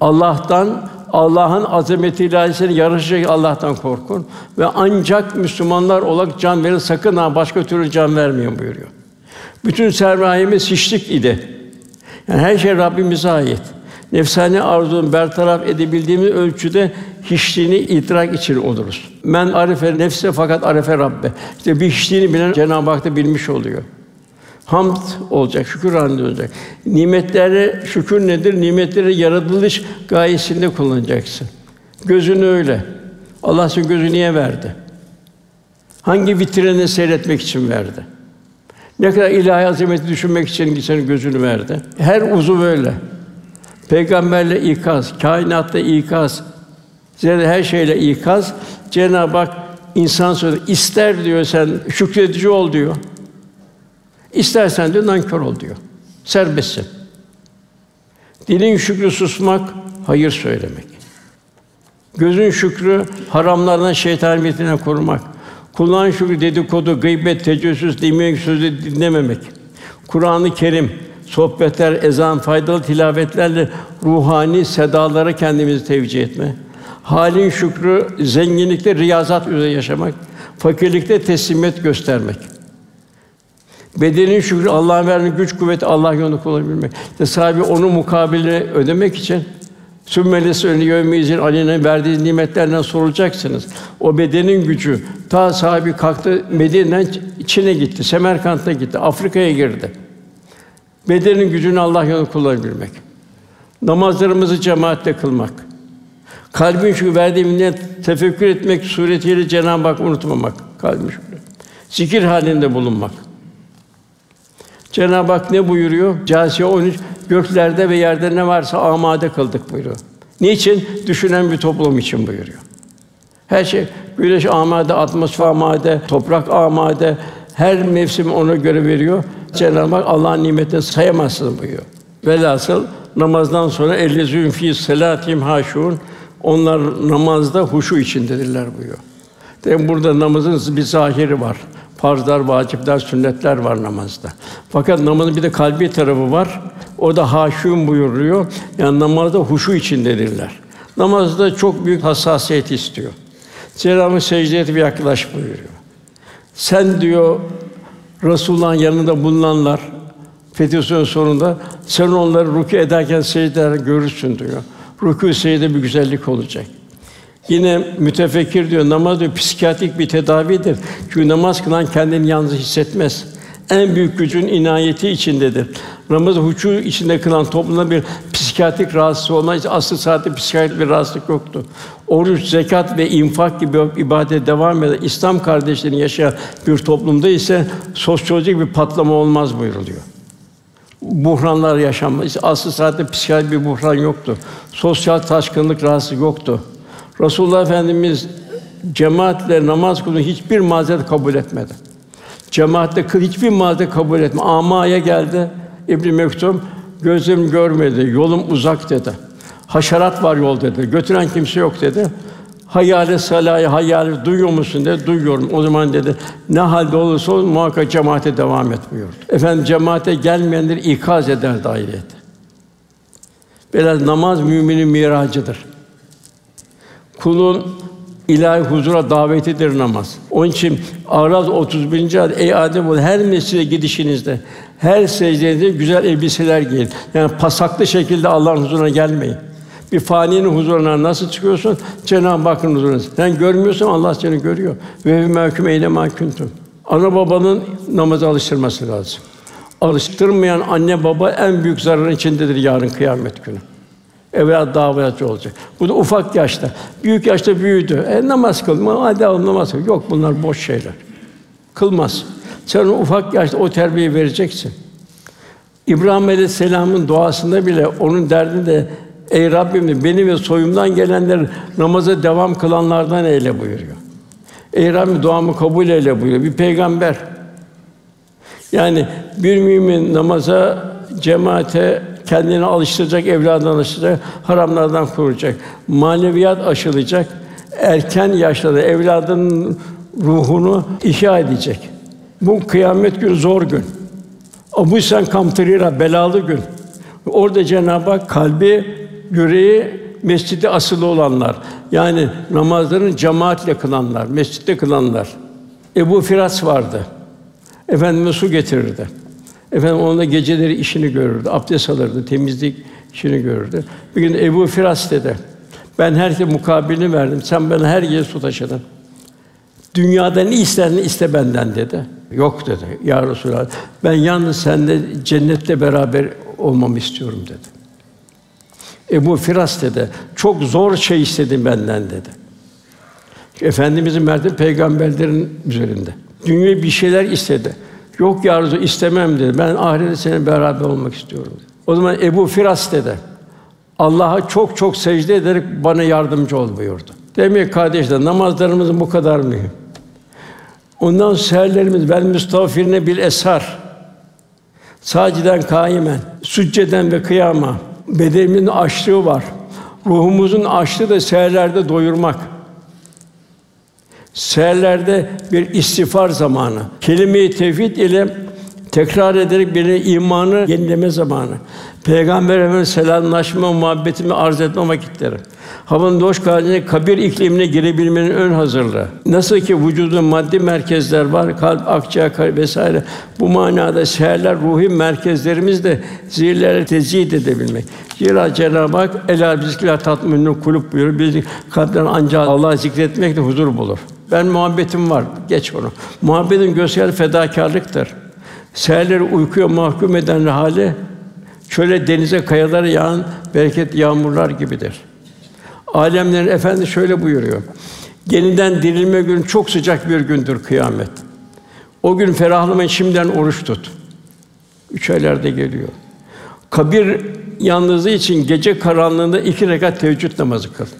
Allah'ın azameti ilahisine yaraşacak Allah'tan korkun ve ancak Müslümanlar olarak can verin, sakın ha başka türlü can vermeyin buyuruyor. Bütün sermayemiz hiçlik idi. Yani her şey Rabbimize ait. Nefsani arzunu bertaraf edebildiğimiz ölçüde hiçliğini idrak için oluruz. Men arefe nefse fakat arefe Rabbe. İşte bir hiçliğini bilen Cenab-ı Hak da bilmiş oluyor. Hamd olacak, şükür halinde olacak. Nimetlere şükür nedir? Nimetleri yaratılış gayesinde kullanacaksın. Gözünü öyle. Allah senin gözü niye verdi? Hangi vitrini seyretmek için verdi? Ne kadar ilahi azameti düşünmek için senin gözünü verdi? Her uzuv böyle. Peygamberle ikaz, kainatta ikaz, her şeyle ikaz. Cenab-ı Hak insan söylüyor, ister diyor sen şükredici ol diyor. İstersen de nankör ol diyor. Serbestsin. Dilin şükrü susmak, hayır söylemek. Gözün şükrü haramlardan, şeytan fitnesinden korumak. Kulağın şükrü dedikodu, gıybet, tecessüs, dinlemek sözü dinlememek. Kur'an-ı Kerim, sohbetler, ezan, faydalı tilavetlerle ruhani sedalara kendimizi tevcih etme. Halin şükrü zenginlikte riyazat üzere yaşamak, fakirlikte teslimiyet göstermek. Bedenin şükrü Allah'ın verdiği güç kuvveti Allah yolunda kullanabilmek. Sahibi onun mukabilini ödemek için sümmelesi önü yevmizin aleyhine verdiği nimetlerden sorulacaksınız. O bedenin gücü ta sahibi kalktı Medine'den Çin'e gitti, Semerkant'a gitti, Afrika'ya girdi. Bedenin gücünü Allah yolunda kullanabilmek. Namazlarımızı cemaatle kılmak. Kalbin şükrü verdiği minnet tefekkür etmek suretiyle Cenab-ı Hakk'ı unutmamak. Kalbin şükrü. Zikir halinde bulunmak. Cenab-ı Hak ne buyuruyor? Câsiye 13 göklerde ve yerde ne varsa amade kıldık buyuruyor. Niçin? Düşünen bir toplum için buyuruyor. Her şey güneş amade, atmosfer amade, toprak amade, her mevsim ona göre veriyor. Cenab-ı Hak Allah'ın nimetini sayamazsın buyuruyor. Velhasıl namazdan sonra ellezîn fî selâtihim hâşûn. Onlar namazda huşu içindedirler buyuruyor. Demek burada namazın bir zahiri var. Farzlar, vacipler, sünnetler var namazda. Fakat namazın bir de kalbi tarafı var. O da hâşûn buyuruyor. Yani namazda huşu içindedirler. Namazda çok büyük hassasiyet istiyor. Cenab-ı Hak secdeye bir yaklaş buyuruyor. Sen diyor Resulullah'ın yanında bulunanlar Fetih Sûresinin sonunda sen onları rükû ederken secde görürsün diyor. Rükû secde bir güzellik olacak. Yine mütefekkir diyor, namaz diyor psikiyatrik bir tedavidir. Çünkü namaz kılan kendini yalnız hissetmez. En büyük gücün inayeti içindedir. Namazı huşu içinde kılan toplumda bir psikiyatrik rahatsızlık olmaz. Asıl saatte psikiyatrik bir rahatsızlık yoktu. Oruç, zekat ve infak gibi ibadet devam eden İslam kardeşlerini yaşayan bir toplumda ise sosyolojik bir patlama olmaz buyuruluyor. Buhranlar yaşanmaz. Asıl saatte psikiyatrik bir buhran yoktu. Sosyal taşkınlık rahatsızlık yoktu. Resulullah Efendimiz cemaatle namaz kılın hiçbir mazeret kabul etmedi. Cemaatle hiçbir mazeret kabul etmedi. Amaya geldi. İbn Mektum gözüm görmedi, yolum uzak dedi. Haşerat var yol dedi. Götüren kimse yok dedi. Hayale salayı hayal duyuyor musun dedi. Duyuyorum. O zaman dedi ne halde olursa olsun muhakkak cemaate devam et buyurdu. Efendim cemaate gelmeyenleri ikaz eder ayrıyet. Biraz namaz müminin miracıdır. Kulun ilahi huzura davetidir namaz. Onun için A'raf 31. ayet ey Âdemoğlu her mescide gidişinizde, her secdenizde güzel elbiseler giyin. Yani pasaklı şekilde Allah'ın huzuruna gelmeyin. Bir faninin huzuruna nasıl çıkıyorsun? Cenab-ı Hakk'ın huzuruna. Sen görmüyorsan Allah seni görüyor. Ve mehkum eyle mâ kuntum. Ana babanın namaza alıştırması lazım. Alıştırmayan anne baba en büyük zararın içindedir yarın kıyamet günü. Evlat davetçi olacak. Bu da ufak yaşta. Büyük yaşta büyüdü. Namaz kılma, hadi namaz kıl. Yok bunlar boş şeyler. Kılmaz. Sen ufak yaşta o terbiyeyi vereceksin. İbrahim Aleyhisselam'ın duasında bile onun derdinde ey Rabbim beni ve soyumdan gelenleri namaza devam kılanlardan eyle buyuruyor. Ey Rabbim duamı kabul eyle buyuruyor. Bir peygamber. Yani bir mümin namaza, cemaate kendini alıştıracak, evladını alıştıracak, haramlardan koruyacak, maneviyat aşılayacak, erken yaşlarda evladının ruhunu ihya edecek. Bu kıyamet günü zor gün. Abu Sen Kamtırira belalı gün. Orada Cenab-ı Hak kalbi, yüreği mescide asılı olanlar, yani namazlarını cemaatle kılanlar, mescitte kılanlar. Ebu Firas vardı. Efendimize su getirirdi. Efendim onunla geceleri işini görürdü, abdest alırdı, temizlik işini görürdü. Bir gün Ebu Firas dedi, ben herkese mukabilini verdim, sen bana her gece su taşıdın. Dünyada ne istersen iste benden dedi. Yok dedi. Ya Resulallah, ben yalnız seninle cennette beraber olmamı istiyorum dedi. Ebu Firas dedi, çok zor şey istedin benden dedi. Efendimizin mertebe peygamberlerin üzerinde. Dünya bir şeyler istedi. Yok ya Resulallah, istemem dedi. Ben ahirette seninle beraber olmak istiyorum dedi. O zaman Ebu Firas dedi, Allah'a çok çok secde ederek bana yardımcı ol buyurdu. Demek ki kardeşler, namazlarımız bu kadar mühim. Ondan seherlerimiz vel müstağfirine bil eshar. Sâciden kâimen, sücceden ve kıyama. Bedenimizin açlığı var. Ruhumuzun açlığı da seherlerde doyurmak. Seherlerde bir istiğfar zamanı. Kelime-i tevhid ile tekrar ederek bir imanı yenileme zamanı. Peygamber Efendimiz selamlaşma, muhabbetini arz etme vakitleri. Havanın doğuş halinde kabir iklimine girebilmenin ön hazırlığı. Nasıl ki vücudun maddi merkezler var, kalp, akciğer, kalp vesaire. Bu manada seherler ruhi merkezlerimiz de zihirlerle tezyid edebilmek. Zira Cenab-ı Hak elâ bizikrillah tatmainnul kulûb buyuruyor. Biz kalpler ancak Allah'ı zikretmekle huzur bulur. Ben muhabbetim var, geç onu. Muhabbetin gösterdiği fedakârlıktır. Seherleri uykuya mahkum eden hali, şöyle denize, kayalara yağan bereket yağmurlar gibidir. Âlemlerin Efendi şöyle buyuruyor: yeniden dirilme günü çok sıcak bir gündür kıyamet. O gün ferahlamayın, şimdiden oruç tut. 3 aylarda geliyor. Kabir yalnızlığı için gece karanlığında 2 rekat teheccüd namazı kıl.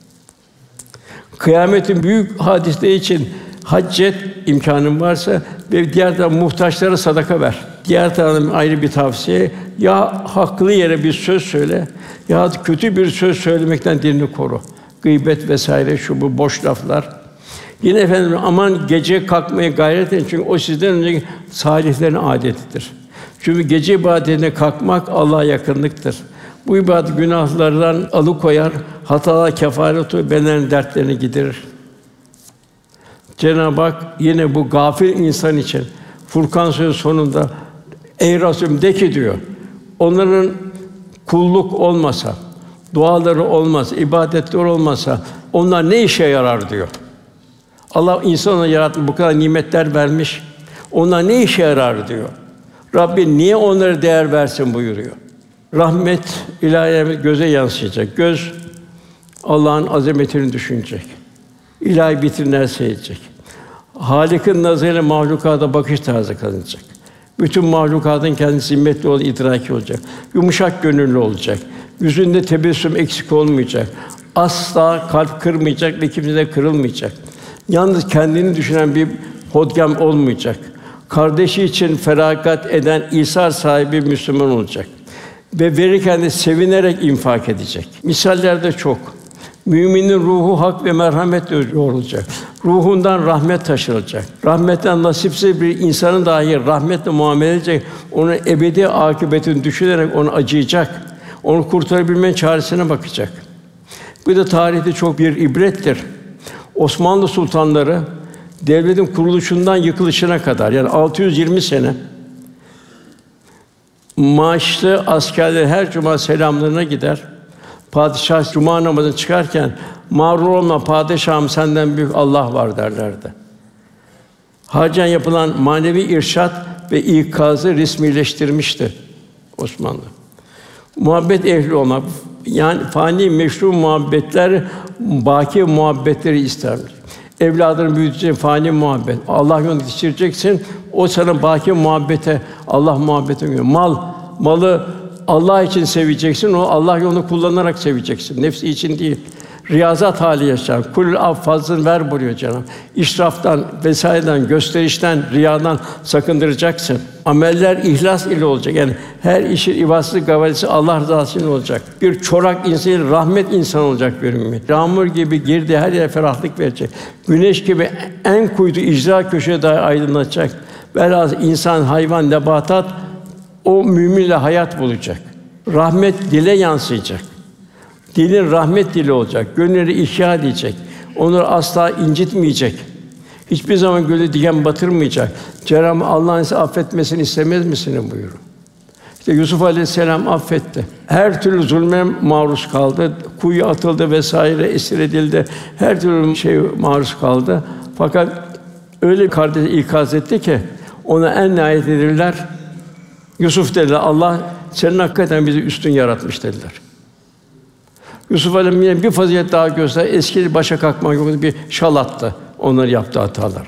Kıyametin büyük hadisleri için hac et, imkânın varsa ve diğer taraftan muhtaçlara sadaka ver. Diğer taraftan ayrı bir tavsiye, ya haklı yere bir söz söyle ya kötü bir söz söylemekten dilini koru. Gıybet vesaire, şu bu boş laflar. Yine efendim aman gece kalkmaya gayret edin çünkü o sizden önceki salihlerin adetidir. Çünkü gece ibadetine kalkmak Allah'a yakınlıktır. Bu ibadet günahlardan alıkoyar, hatalar kefaret olur, bedenlerin dertlerini giderir. Cenab-ı Hak yine bu gafil insan için Furkan Suresi sonunda ey Resulüm de ki diyor, onların kulluk olmasa, duaları olmasa, ibadetleri olmasa onlar ne işe yarar diyor. Allah insana yaratmış, bu kadar nimetler vermiş. Onlar ne işe yarar diyor. Rabbim niye onlara değer versin buyuruyor. Rahmet ilahiye göze yansıyacak. Göz Allah'ın azametini düşünecek. İlahi vitrinler seyredecek. Halik'in nazarıyla mahlukata bakış tarzı kazanacak. Bütün mahlukatın kendisi himmetli olduğu idraki olacak. Yumuşak gönüllü olacak. Yüzünde tebessüm eksik olmayacak. Asla kalp kırmayacak ve kimse de kırılmayacak. Yalnız kendini düşünen bir hodgam olmayacak. Kardeşi için feragat eden İsar sahibi Müslüman olacak. Ve verirken de sevinerek infak edecek. Misaller de çok. Müminin ruhu hak ve merhametle yoğrulacak. Ruhundan rahmet taşırılacak. Rahmetten nasipsiz bir insanın dahi rahmetle muamele edecek. Onun ebedi akıbetini düşünerek onu acıyacak. Onu kurtarabilmenin çaresine bakacak. Bu da tarihte çok bir ibrettir. Osmanlı sultanları devletin kuruluşundan yıkılışına kadar yani 620 sene maaşlı askerler her cuma selamlarına gider. Padişah cuma namazına çıkarken mağrur olma padişahım senden büyük Allah var derlerdi. Harcan yapılan manevi irşad ve ikazı resmileştirmişti Osmanlı. Muhabbet ehli olmak yani fani meşru muhabbetler baki muhabbetleri istermiş. Evladını büyüteceksin fani muhabbet. Allah yolunda yetiştireceksin. O sana baki muhabbete, Allah muhabbete gönderiyor. Malı Allah için seveceksin. O Allah yolunda kullanarak seveceksin. Nefsi için değil. Riyazat hali yaşayacaksın. Kul af fazlını ver buyuruyor Cenab-ı. İsraftan vesaireden, gösterişten, riyadan sakındıracaksın. Ameller ihlas ile olacak. Yani her işin ibadeti, gavalesi Allah rızası için olacak. Bir çorak insan, rahmet insan olacak bir mümin. Yağmur gibi girdiği her yere ferahlık verecek. Güneş gibi en kuytu icra köşeye dahi aydınlatacak. Velhâsıl insan, hayvan, nebatat o müminle hayat bulacak. Rahmet dile yansıyacak. Dilin rahmet dili olacak. Gönülleri ihya edecek. Onları asla incitmeyecek. Hiçbir zaman göle diken batırmayacak. Cenab-ı Allah'ın sizi affetmesini istemez misiniz buyuruyor. İşte Yusuf Aleyhisselam affetti. Her türlü zulme maruz kaldı. Kuyuya atıldı vesaire, esir edildi. Her türlü maruz kaldı. Fakat öyle kardeşi ikaz etti ki Ona en nihayet dediler, Yusuf dediler, Allah senin hakikaten bizi üstün yaratmış dediler. Yusuf Aleyhisselam yine bir fazilet daha göster, eski başa kalkmak yok, bir şal attı onların yaptığı hataları.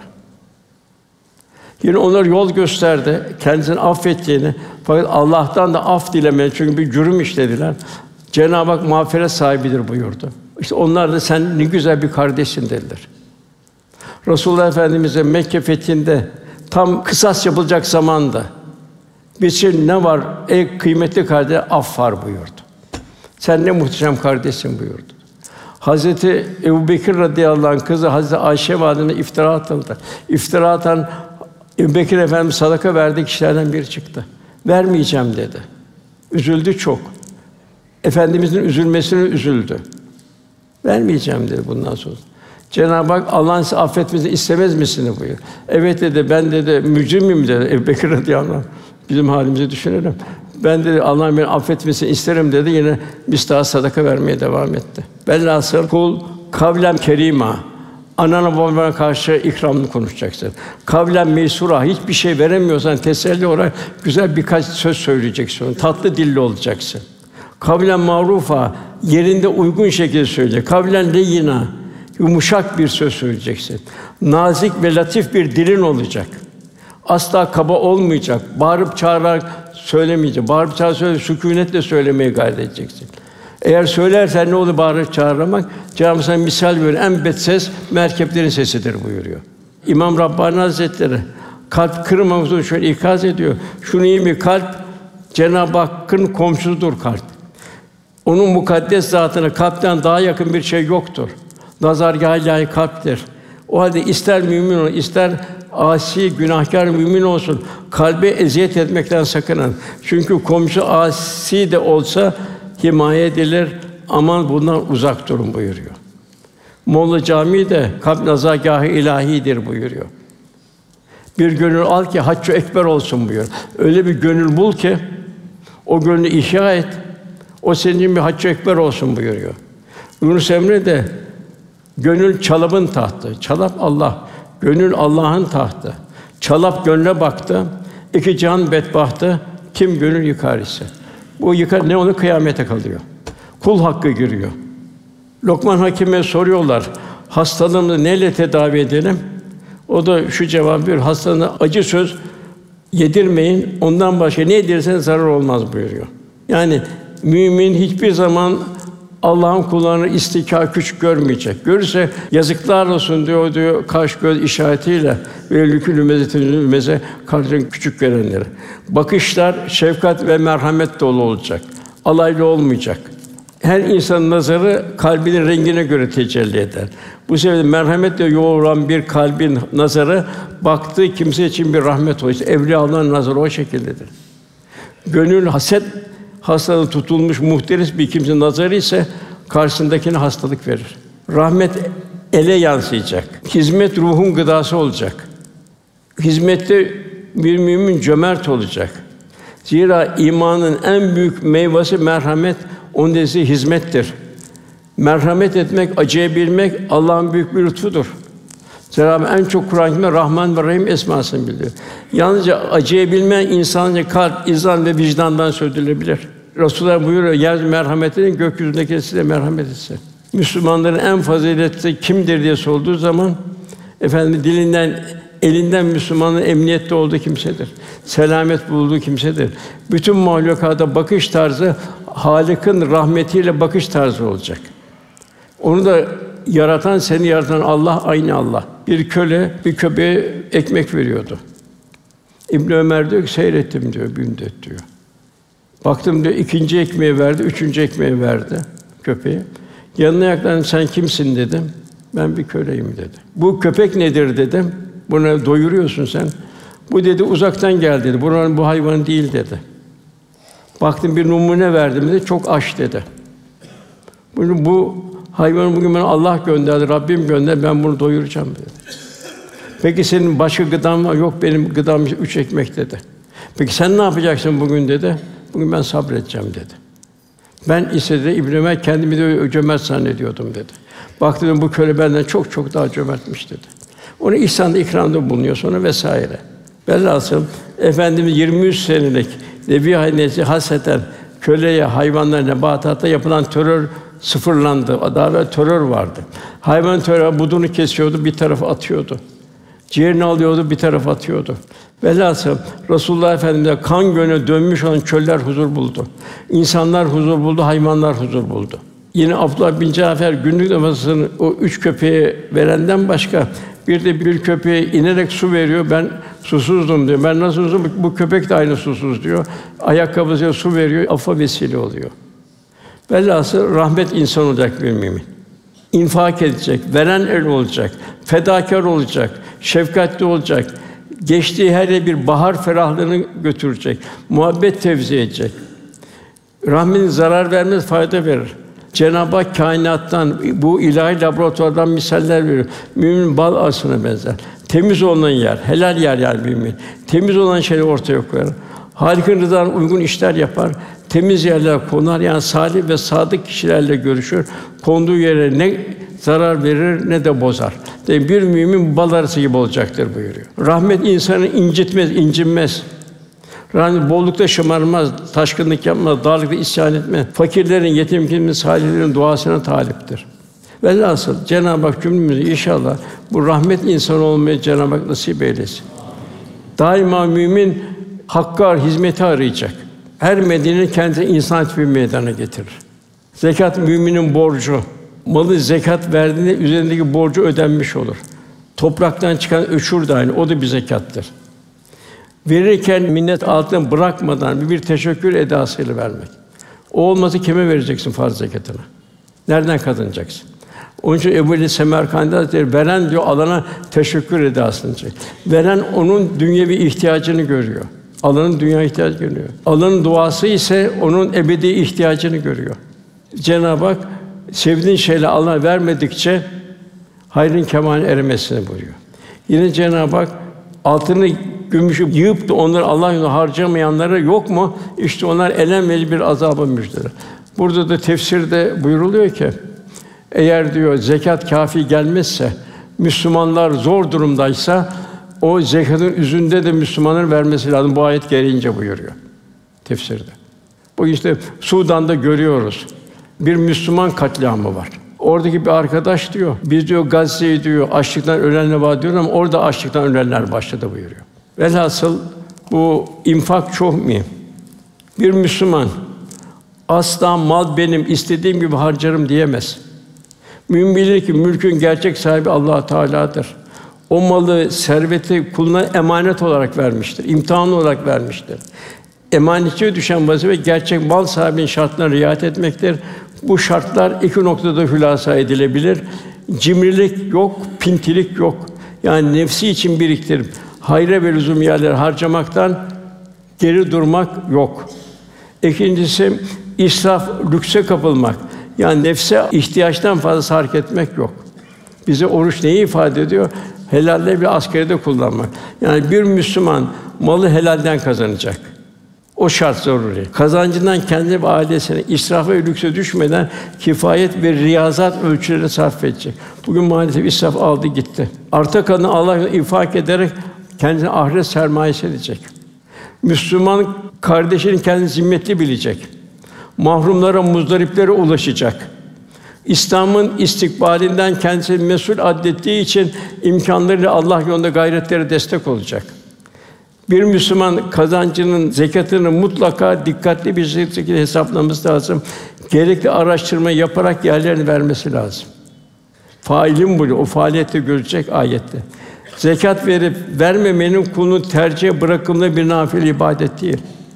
Yine onlara yol gösterdi, kendisini affettiğini, fakat Allah'tan da af dilemeli çünkü bir cürüm işlediler. Cenab-ı Hak mağfiret sahibidir buyurdu. İşte onlar da sen ne güzel bir kardeşsin dediler. Resulullah Efendimiz'e Mekke fethinde tam kısas yapılacak zamanda biz için ne var ey kıymetli kardeş, af var buyurdu. Sen ne muhteşem kardeşsin buyurdu. Hazreti Ebubekir radıyallahu anh kızı Hazreti Ayşe validemize iftira atıldı. İftira atan Ebubekir Efendimiz sadaka verdiği kişilerden biri çıktı. Vermeyeceğim dedi. Üzüldü çok. Efendimizin üzülmesine üzüldü. Vermeyeceğim dedi bundan sonra. Cenab-ı Hak Allah'ın sizi affetmesini istemez misiniz buyuruyor. Evet dedi, ben dedi mücrimim dedi Ebubekir radıyallahu anh. Bizim halimizi düşünelim. Ben dedi Allah'ın beni affetmesini isterim dedi. Yine müstahak sadaka vermeye devam etti. Velhasıl kul kavlen kerîmâ. Anana babana karşı ikramlı konuşacaksın. Kavlen meysura, hiçbir şey veremiyorsan teselli olarak güzel birkaç söz söyleyeceksin. Tatlı dilli olacaksın. Kavlen ma'rufa, yerinde uygun şekilde söyle. Kavlen leyyina, yumuşak bir söz söyleyeceksin. Nazik ve latif bir dilin olacak. Asla kaba olmayacak. Bağırıp çağırarak söylemeyeceksin. Bağırıp çağırarak sükûnetle söylemeye gayret edeceksin. Eğer söylersen ne olur bağırıp çağırmak? Cenab-ı Hak misal veriyor. En bet ses merkeplerin sesidir buyuruyor. İmam Rabbani Hazretleri kalp kırmamızı şöyle ikaz ediyor. Şunu iyi bir kalp Cenab-ı Hakk'ın komşusudur kalp. Onun mukaddes zatına kalpten daha yakın bir şey yoktur. Nazargâh-ı ilâhi kalptir. O halde ister mümin olun, ister asi, günahkar mümin olsun, kalbe eziyet etmekten sakının. Çünkü komşu asi de olsa himaye edilir. Aman bundan uzak durun buyuruyor. Molla Camii de kalp nazargâh-ı ilâhidir buyuruyor. Bir gönül al ki haccı ekber olsun buyuruyor. Öyle bir gönül bul ki o gönlü ihya et. O senin bir haccı ekber olsun buyuruyor. Yunus Emre de gönül çalabın tahtı. Çalap Allah. Gönül Allah'ın tahtı. Çalap gönle baktı. İki cihan bedbahtı. Kim gönül yıkar ise. Bu yıkar ne olur kıyamete kalıyor. Kul hakkı giriyor. Lokman Hakim'e soruyorlar. Hastalığımızı neyle tedavi edelim? O da şu cevap veriyor. Hastalığına acı söz yedirmeyin. Ondan başka ne yedirseniz zarar olmaz buyuruyor. Yani mümin hiçbir zaman Allah'ın kullarını istikâ küçük görmeyecek. Görürse yazıklar olsun diyor kaş göz işaretiyle ve lükül meze kalbini küçük görenlere. Bakışlar şefkat ve merhamet dolu olacak. Alaylı olmayacak. Her insanın nazarı kalbinin rengine göre tecelli eder. Bu sebeple merhametle yoğuran bir kalbin nazarı baktığı kimse için bir rahmet olur. Evliyaların nazarı o şekildedir. Gönül haset hastalığı tutulmuş muhteris bir kimsenin nazarı ise karşısındakine hastalık verir. Rahmet ele yansıyacak. Hizmet ruhun gıdası olacak. Hizmette bir mümin cömert olacak. Zira imanın en büyük meyvesi merhamet, onun dedesi hizmettir. Merhamet etmek, acıyabilmek Allah'ın büyük bir lütfudur. Cenab-ı Hak en çok Kur'an-ı Kerim'de Rahman ve Rahim esmasını bildiriyor. Yalnızca acıyabilme insanca kalp, izan ve vicdandan söndürülebilir. Resulullah buyuruyor, yer merhametinin gökyüzündeki size merhamet etsin. Müslümanların en faziletli kimdir diye sorulduğu zaman efendim dilinden, elinden Müslümanın emniyette olduğu kimsedir. Selamet bulduğu kimsedir. Bütün mahlukata bakış tarzı Halık'ın rahmetiyle bakış tarzı olacak. Onu da yaratan, seni yaratan Allah aynı Allah. Bir köle bir köpeğe ekmek veriyordu. İbn Ömer diyor ki seyrettim diyor bir müddet diyor. Baktım diyor ikinci ekmeği verdi, üçüncü ekmeği verdi köpeğe. Yanına yaklaştım sen kimsin dedim. Ben bir köleyim dedi. Bu köpek nedir dedim. Bunu doyuruyorsun sen. Bu dedi uzaktan geldi dedi. Buranın bu hayvan değil dedi. Baktım bir numune verdim dedi. Çok aç dedi. Bu hayvanı bugün bana Allah gönderdi, Rabbim gönderdi. Ben bunu doyuracağım dedi. Peki senin başka gıdan var? Yok benim gıdam 3 ekmek dedi. Peki sen ne yapacaksın bugün dedi. Bugün ben sabredeceğim dedi. Ben ise de İbn Ömer kendimi de cömert zannediyordum dedi. Baktım bu köle benden çok daha cömertmiş dedi. Ona ihsanda ikramda bulunuyor sonra vesaire. Velhasıl Efendimiz 23 senelik Nebi Haynesi hasreten köleye, hayvanlara, nebatata yapılan terör sıfırlandı. Daha evvel terör vardı. Hayvan terörü budunu kesiyordu, bir tarafa atıyordu. Ciğerini alıyordu, bir tarafa atıyordu. Velhasıl Resulullah Efendimiz'e kan gölüne dönmüş olan çöller huzur buldu. İnsanlar huzur buldu, hayvanlar huzur buldu. Yine Abdullah bin Cafer günlük nafasını o 3 köpeğe verenden başka bir köpeğe inerek su veriyor. Ben susuzdum diyor. Ben nasıl susuzum? Bu köpek de aynı susuz diyor. Ayakkabısıyla su veriyor, affa vesile oluyor. Velhasıl rahmet insan olacak bir mümin. İnfak edecek, veren el olacak, fedakar olacak, şefkatli olacak. Geçtiği her yere bir bahar ferahlığını götürecek, muhabbet tevzi edecek. Rahmetin zarar vermez, fayda verir. Cenab-ı Hak kainattan, bu ilahi laboratuvardan misaller veriyor. Mümin bal arısına benzer. Temiz olan yer, helal yer yani mümin. Temiz olan şeyleri ortaya koyar. Halik'in rızasına uygun işler yapar. Temiz yerler konar, yani salih ve sadık kişilerle görüşür. Konduğu yere ne zarar verir ne de bozar. Bir mümin bal arısı gibi olacaktır buyuruyor. Rahmet insanı incitmez, incinmez. Rahmet bollukta şımarmaz, taşkınlık yapmaz, darlıkta isyan etmez. Fakirlerin, yetimlerin, salihlerin duasına taliptir. Velhasıl Cenab-ı Hak cümlemizi inşallah bu rahmet insanı olmayı Cenab-ı Hak nasip eylesin. Daima mümin Hakk'a hizmeti arayacak. Her Medine'nin kendisine insan tipi meydana getirir. Zekat müminin borcu. Malı zekat verdiğinde üzerindeki borcu ödenmiş olur. Topraktan çıkan öşür de aynı, o da bir zekattır. Verirken minnet altına bırakmadan bir teşekkür edasıyla vermek. O olmasa kime vereceksin farz zekatını? Nereden kazanacaksın? Onun için Ebu Ali Semerkandi Hazretleri veren diyor alana teşekkür edasını çek. Veren onun dünyevi ihtiyacını görüyor. Alanın dünya ihtiyacını görüyor. Alanın duası ise onun ebedi ihtiyacını görüyor. Cenab-ı Hak sevdiğin şeyle Allah vermedikçe hayrın kemaline eremezsini buyuruyor. Yine Cenab-ı Hak altını, gümüşü yığıp da onları Allah yolunda harcamayanlara yok mu? İşte onlar elem verici bir azaba müjdeler. Burada da tefsirde buyuruluyor ki eğer diyor zekat kâfi gelmezse, Müslümanlar zor durumdaysa o zekatın üzerinde de Müslümanların vermesi lazım. Bu ayet gereğince buyuruyor tefsirde. Bu işte Sudan'da görüyoruz. Bir Müslüman katliamı var. Oradaki bir arkadaş diyor, biz diyor Gazze'yi diyor açlıktan ölenler var diyor ama orada açlıktan ölenler başladı buyuruyor. Velhasıl bu infak çok mühim. Bir Müslüman asla mal benim, istediğim gibi harcarım diyemez. Mümin bilir ki mülkün gerçek sahibi Allah Teâlâ'dır. O malı, serveti kuluna emanet olarak vermiştir, imtihan olarak vermiştir. Emanetçiye düşen vazife gerçek mal sahibinin şartlarına riayet etmektir. Bu şartlar iki noktada hülasa edilebilir. Cimrilik yok, pintilik yok. Yani nefsi için biriktirip hayra ve lüzum yerlere harcamaktan geri durmak yok. İkincisi israf, lükse kapılmak. Yani nefse ihtiyaçtan fazla sarf etmek yok. Bize oruç neyi ifade ediyor? Helalle bir askeride kullanmak. Yani bir Müslüman malı helalden kazanacak. O şart zaruri. Kazancından kendi ve ailesine israfa ve lükse düşmeden kifayet ve riyazat ölçülerine sarf edecek. Bugün maalesef israf aldı gitti. Arta kalanı Allah'a infak ederek kendine ahiret sermayesi edecek. Müslüman kardeşinin kendini zimmetli bilecek. Mahrumlara, muzdariplere ulaşacak. İslam'ın istikbalinden kendisini mesul addettiği için imkânlarıyla Allah yolunda gayretlere destek olacak. Bir Müslüman kazancının zekatını mutlaka dikkatli bir şekilde hesaplaması lazım. Gerekli araştırma yaparak yerlerini vermesi lazım. Failin bunu o faaliyette görecek ayette. Zekat verip vermemenin kulun tercih bırakımlı bir nafile ibadet değil.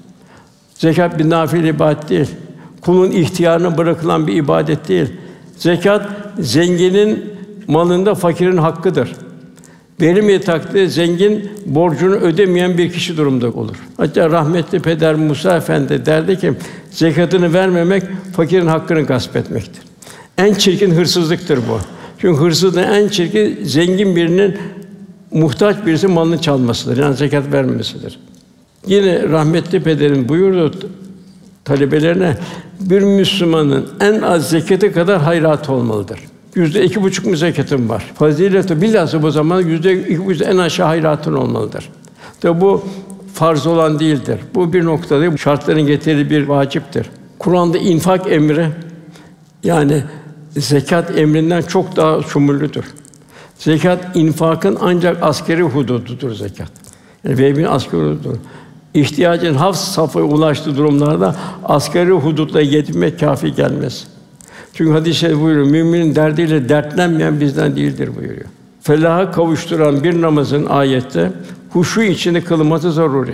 Zekat bir nafile ibadet değil. Kulun ihtiyarına bırakılan bir ibadet değil. Zekat zenginin malında fakirin hakkıdır. Verilmediği takdirde zengin borcunu ödemeyen bir kişi durumda olur. Hatta rahmetli Peder Musa Efendi derdi ki zekatını vermemek fakirin hakkını gasp etmektir. En çirkin hırsızlıktır bu. Çünkü hırsızlığın en çirkin zengin birinin muhtaç birisinin malını çalmasıdır. Yani zekat vermemesidir. Yine rahmetli Peder'in buyurduğu talebelerine bir Müslümanın en az zekatı kadar hayratı olmalıdır. 2,5 zekatın var. Fazileti bilhassa bu zaman %2,5 en aşağı hayratın olmalıdır. Tabi bu farz olan değildir. Bu bir noktada şartların getirdiği bir vaciptir. Kur'an'da infak emri, yani zekat emrinden çok daha şumullüdür. Zekat, infakın ancak askeri hudududur zekat. Yani vebin askeri hudududur. İhtiyacın hafs safhaya ulaştığı durumlarda asgari hudutla yetinmek kâfi gelmez. Çünkü hadis-i şerif buyuruyor, müminin derdiyle dertlenmeyen bizden değildir buyuruyor. Felaha kavuşturan bir namazın ayette huşu içinde kılınması zaruri.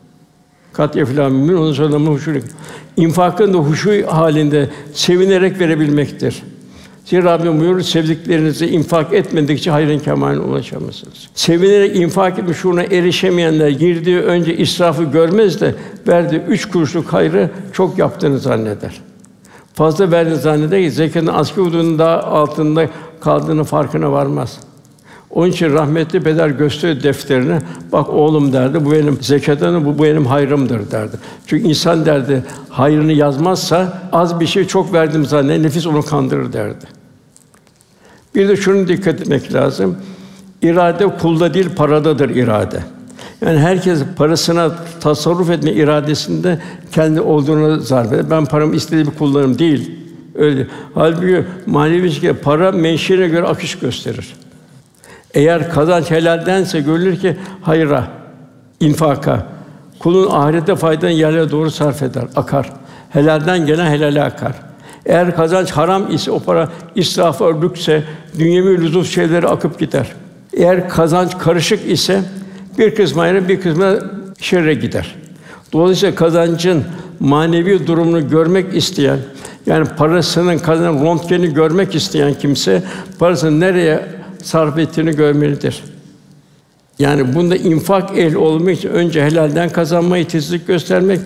Kat yeflâ mümin, onun sonra huşu. İnfakın da huşu halinde sevinerek verebilmektir. Zira Rabbim buyuruyor, sevdiklerinizi infak etmedikçe hayrın kemaline ulaşamazsınız. Sevinerek infak etmiş şuuruna erişemeyenler girdiği önce israfı görmez de verdiği 3 kuruşluk hayrı çok yaptığını zanneder. Fazla verdiğini zanneder ki zekatın asgari hududunun daha altında kaldığını farkına varmaz. Onun için rahmetli peder gösterir defterini, bak oğlum derdi, bu benim zekatım, bu benim hayrımdır derdi. Çünkü insan derdi, hayrını yazmazsa az bir şey çok verdim zanneder, nefis onu kandırır derdi. Bir de şunu dikkat etmek lazım. İrade kulda değil, paradadır irade. Yani herkes parasına tasarruf etme iradesinde kendi olduğunu zanneder. Ben paramı istediğim kullanırım değil. Öyle. Halbuki manevi şekilde para menşeine göre akış gösterir. Eğer kazanç helaldense görülür ki hayra, infaka, kulun ahirete faydalı yerlere doğru sarf eder, akar. Helalden gelen helale akar. Eğer kazanç haram ise o para israfa, lükse, dünyevi lüzum şeylere akıp gider. Eğer kazanç karışık ise bir kısmı hayra, bir kısmı şerre gider. Dolayısıyla kazancın manevi durumunu görmek isteyen, yani parasının kazanan röntgenini görmek isteyen kimse parasını nereye sarf ettiğini görmelidir. Yani bunda infak ehli olmak için önce helalden kazanmayı titizlik göstermek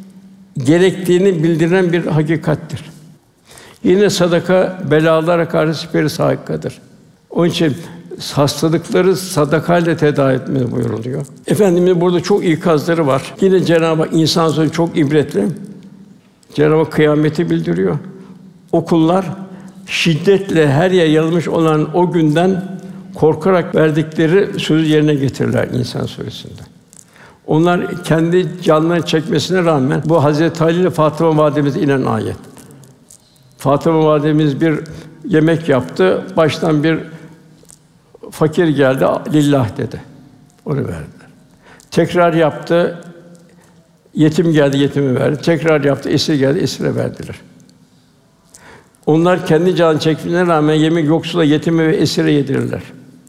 gerektiğini bildiren bir hakikattir. Yine sadaka belalara karşı siperi sâhikadır. Onun için hastalıkları sadakayla tedavi etmeli buyuruluyor. Efendimiz burada çok ikazları var. Yine Cenab-ı Hak insan sözü çok ibretli. Cenab-ı Hak kıyameti bildiriyor. O kullar şiddetle her yer yayılmış olan o günden korkarak verdikleri sözü yerine getirirler İnsan Suresi'nde. Onlar kendi canlarını çekmesine rağmen bu Hazreti Ali ile Fatıma validemize inen ayet. Fatıma validemiz bir yemek yaptı. Baştan bir fakir geldi, lillah dedi. Onu verdiler. Tekrar yaptı. Yetim geldi, yetimi verdi. Tekrar yaptı, esir geldi, esire verdiler. Onlar kendi canını çekmelerine rağmen yemek yoksula, yetime ve esire yedirirler.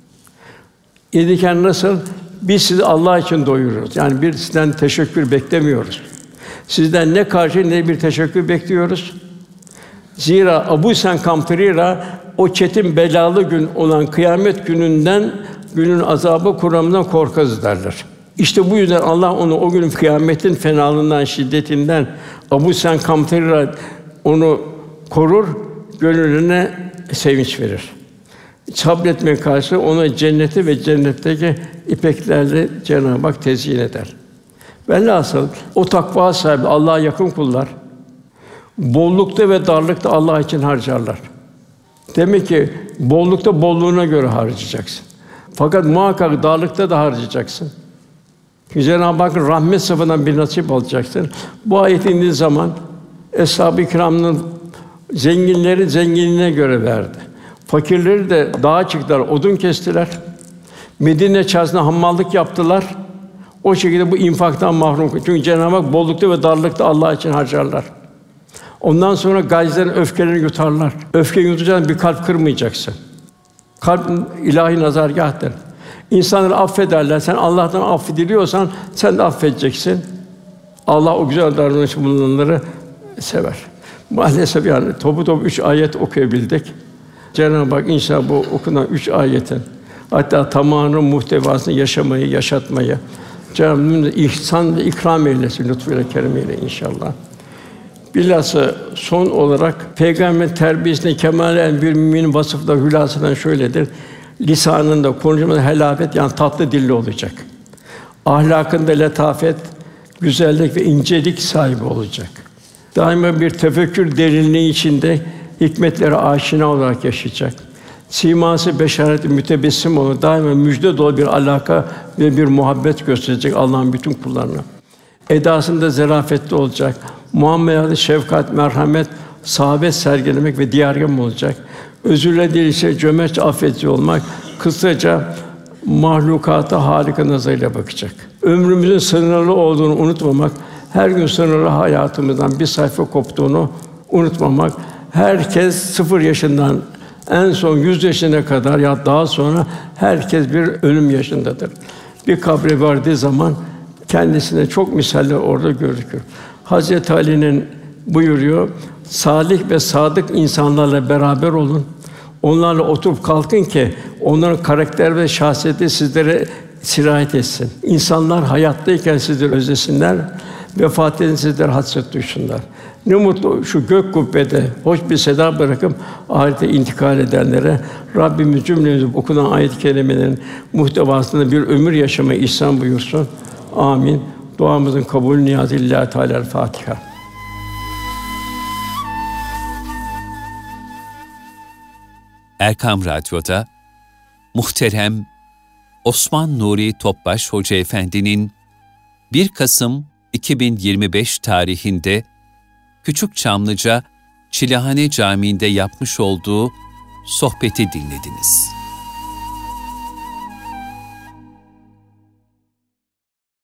Yedirken nasıl? Biz sizi Allah için doyuruyoruz. Yani bir sizden teşekkür beklemiyoruz. Sizden ne karşı ne bir teşekkür bekliyoruz. Zira Abu Sen Kamtirira o çetin belalı gün olan kıyamet gününden, günün azabı kuramından korkarız derler. İşte bu yüzden Allah onu o günün kıyametin fenalığından, şiddetinden Abu Sen Kamtirira onu korur, gönlüne sevinç verir. Sabretmeye karşı ona cenneti ve cennetteki ipeklerle Cenab-ı Hak tezyin eder. Velhasıl o takva sahibi Allah'a yakın kullar bollukta ve darlıkta Allah için harcarlar. Demek ki bollukta bolluğuna göre harcayacaksın. Fakat muhakkak darlıkta da harcayacaksın. Cenab-ı Hakk'ın rahmet safından bir nasip alacaksın. Bu ayet indiği zaman Eshab-ı Kiram'ın zenginleri zenginliğine göre verdi. Fakirleri de dağa çıktılar, odun kestiler. Medine çarşısında hammallık yaptılar. O şekilde bu infaktan mahrum. Çünkü Cenab-ı Hak bollukta ve darlıkta Allah için harcarlar. Ondan sonra gayzlerin öfkelerini yutarlar. Öfke yutacaksın, bir kalp kırmayacaksın. Kalp ilahi nazargâhtır. İnsanları affederler. Sen Allah'tan affediliyorsan sen de affedeceksin. Allah o güzel davranışta bulunanları sever. Maalesef yani topu 3 ayet okuyabildik. Cenab-ı Hak inşallah bu okunan 3 ayetin hatta tamamının muhtevasını yaşamayı, yaşatmayı Cenab-ı Hak ihsan ve ikram eylesin lütfuyla, keremiyle inşallah. Bilhassa son olarak Peygamber terbiyesinde kemalen bir müminin vasıfları hülasından şöyledir. Lisanında, konuşmada helafet yani tatlı dilli olacak. Ahlakında letafet, güzellik ve incelik sahibi olacak. Daima bir tefekkür derinliği içinde hikmetlere aşina olarak yaşayacak. Siması beşareti mütebessim olur. Daima müjde dolu bir alaka ve bir muhabbet gösterecek Allah'ın bütün kullarına. Edasında zarafetli olacak. Muamelede şefkat, merhamet, sahabet sergilemek ve diyargâm olacak. Özürle değil ise cömert, affedici olmak. Kısaca mahlukata harika nazarıyla bakacak. Ömrümüzün sınırlı olduğunu unutmamak, her gün sınırlı hayatımızdan bir sayfa koptuğunu unutmamak, herkes 0 yaşından en son 100 yaşına kadar ya daha sonra herkes bir ölüm yaşındadır. Bir kabre vardığı zaman kendisine çok misaller orada gözükür. Hazreti Ali'nin buyuruyor, salih ve sadık insanlarla beraber olun. Onlarla oturup kalkın ki onların karakter ve şahsiyeti sizlere sirayet etsin. İnsanlar hayattayken sizleri özlesinler, vefat edince sizlere hasret duysunlar. Ne mutlu şu gök kubbede hoş bir seda bırakıp ahirete intikal edenlere Rabbimiz cümlemize okunan ayet-i kerimelerin muhtevasında bir ömür yaşamayı ihsan buyursun. Amin. Duamızın kabulü niyazı lillahi Teala Fatiha. Erkam Radyo'da muhterem Osman Nuri Topbaş Hoca Efendi'nin 1 Kasım 2025 tarihinde Küçükçamlıca Çilehane Camii'nde yapmış olduğu sohbeti dinlediniz.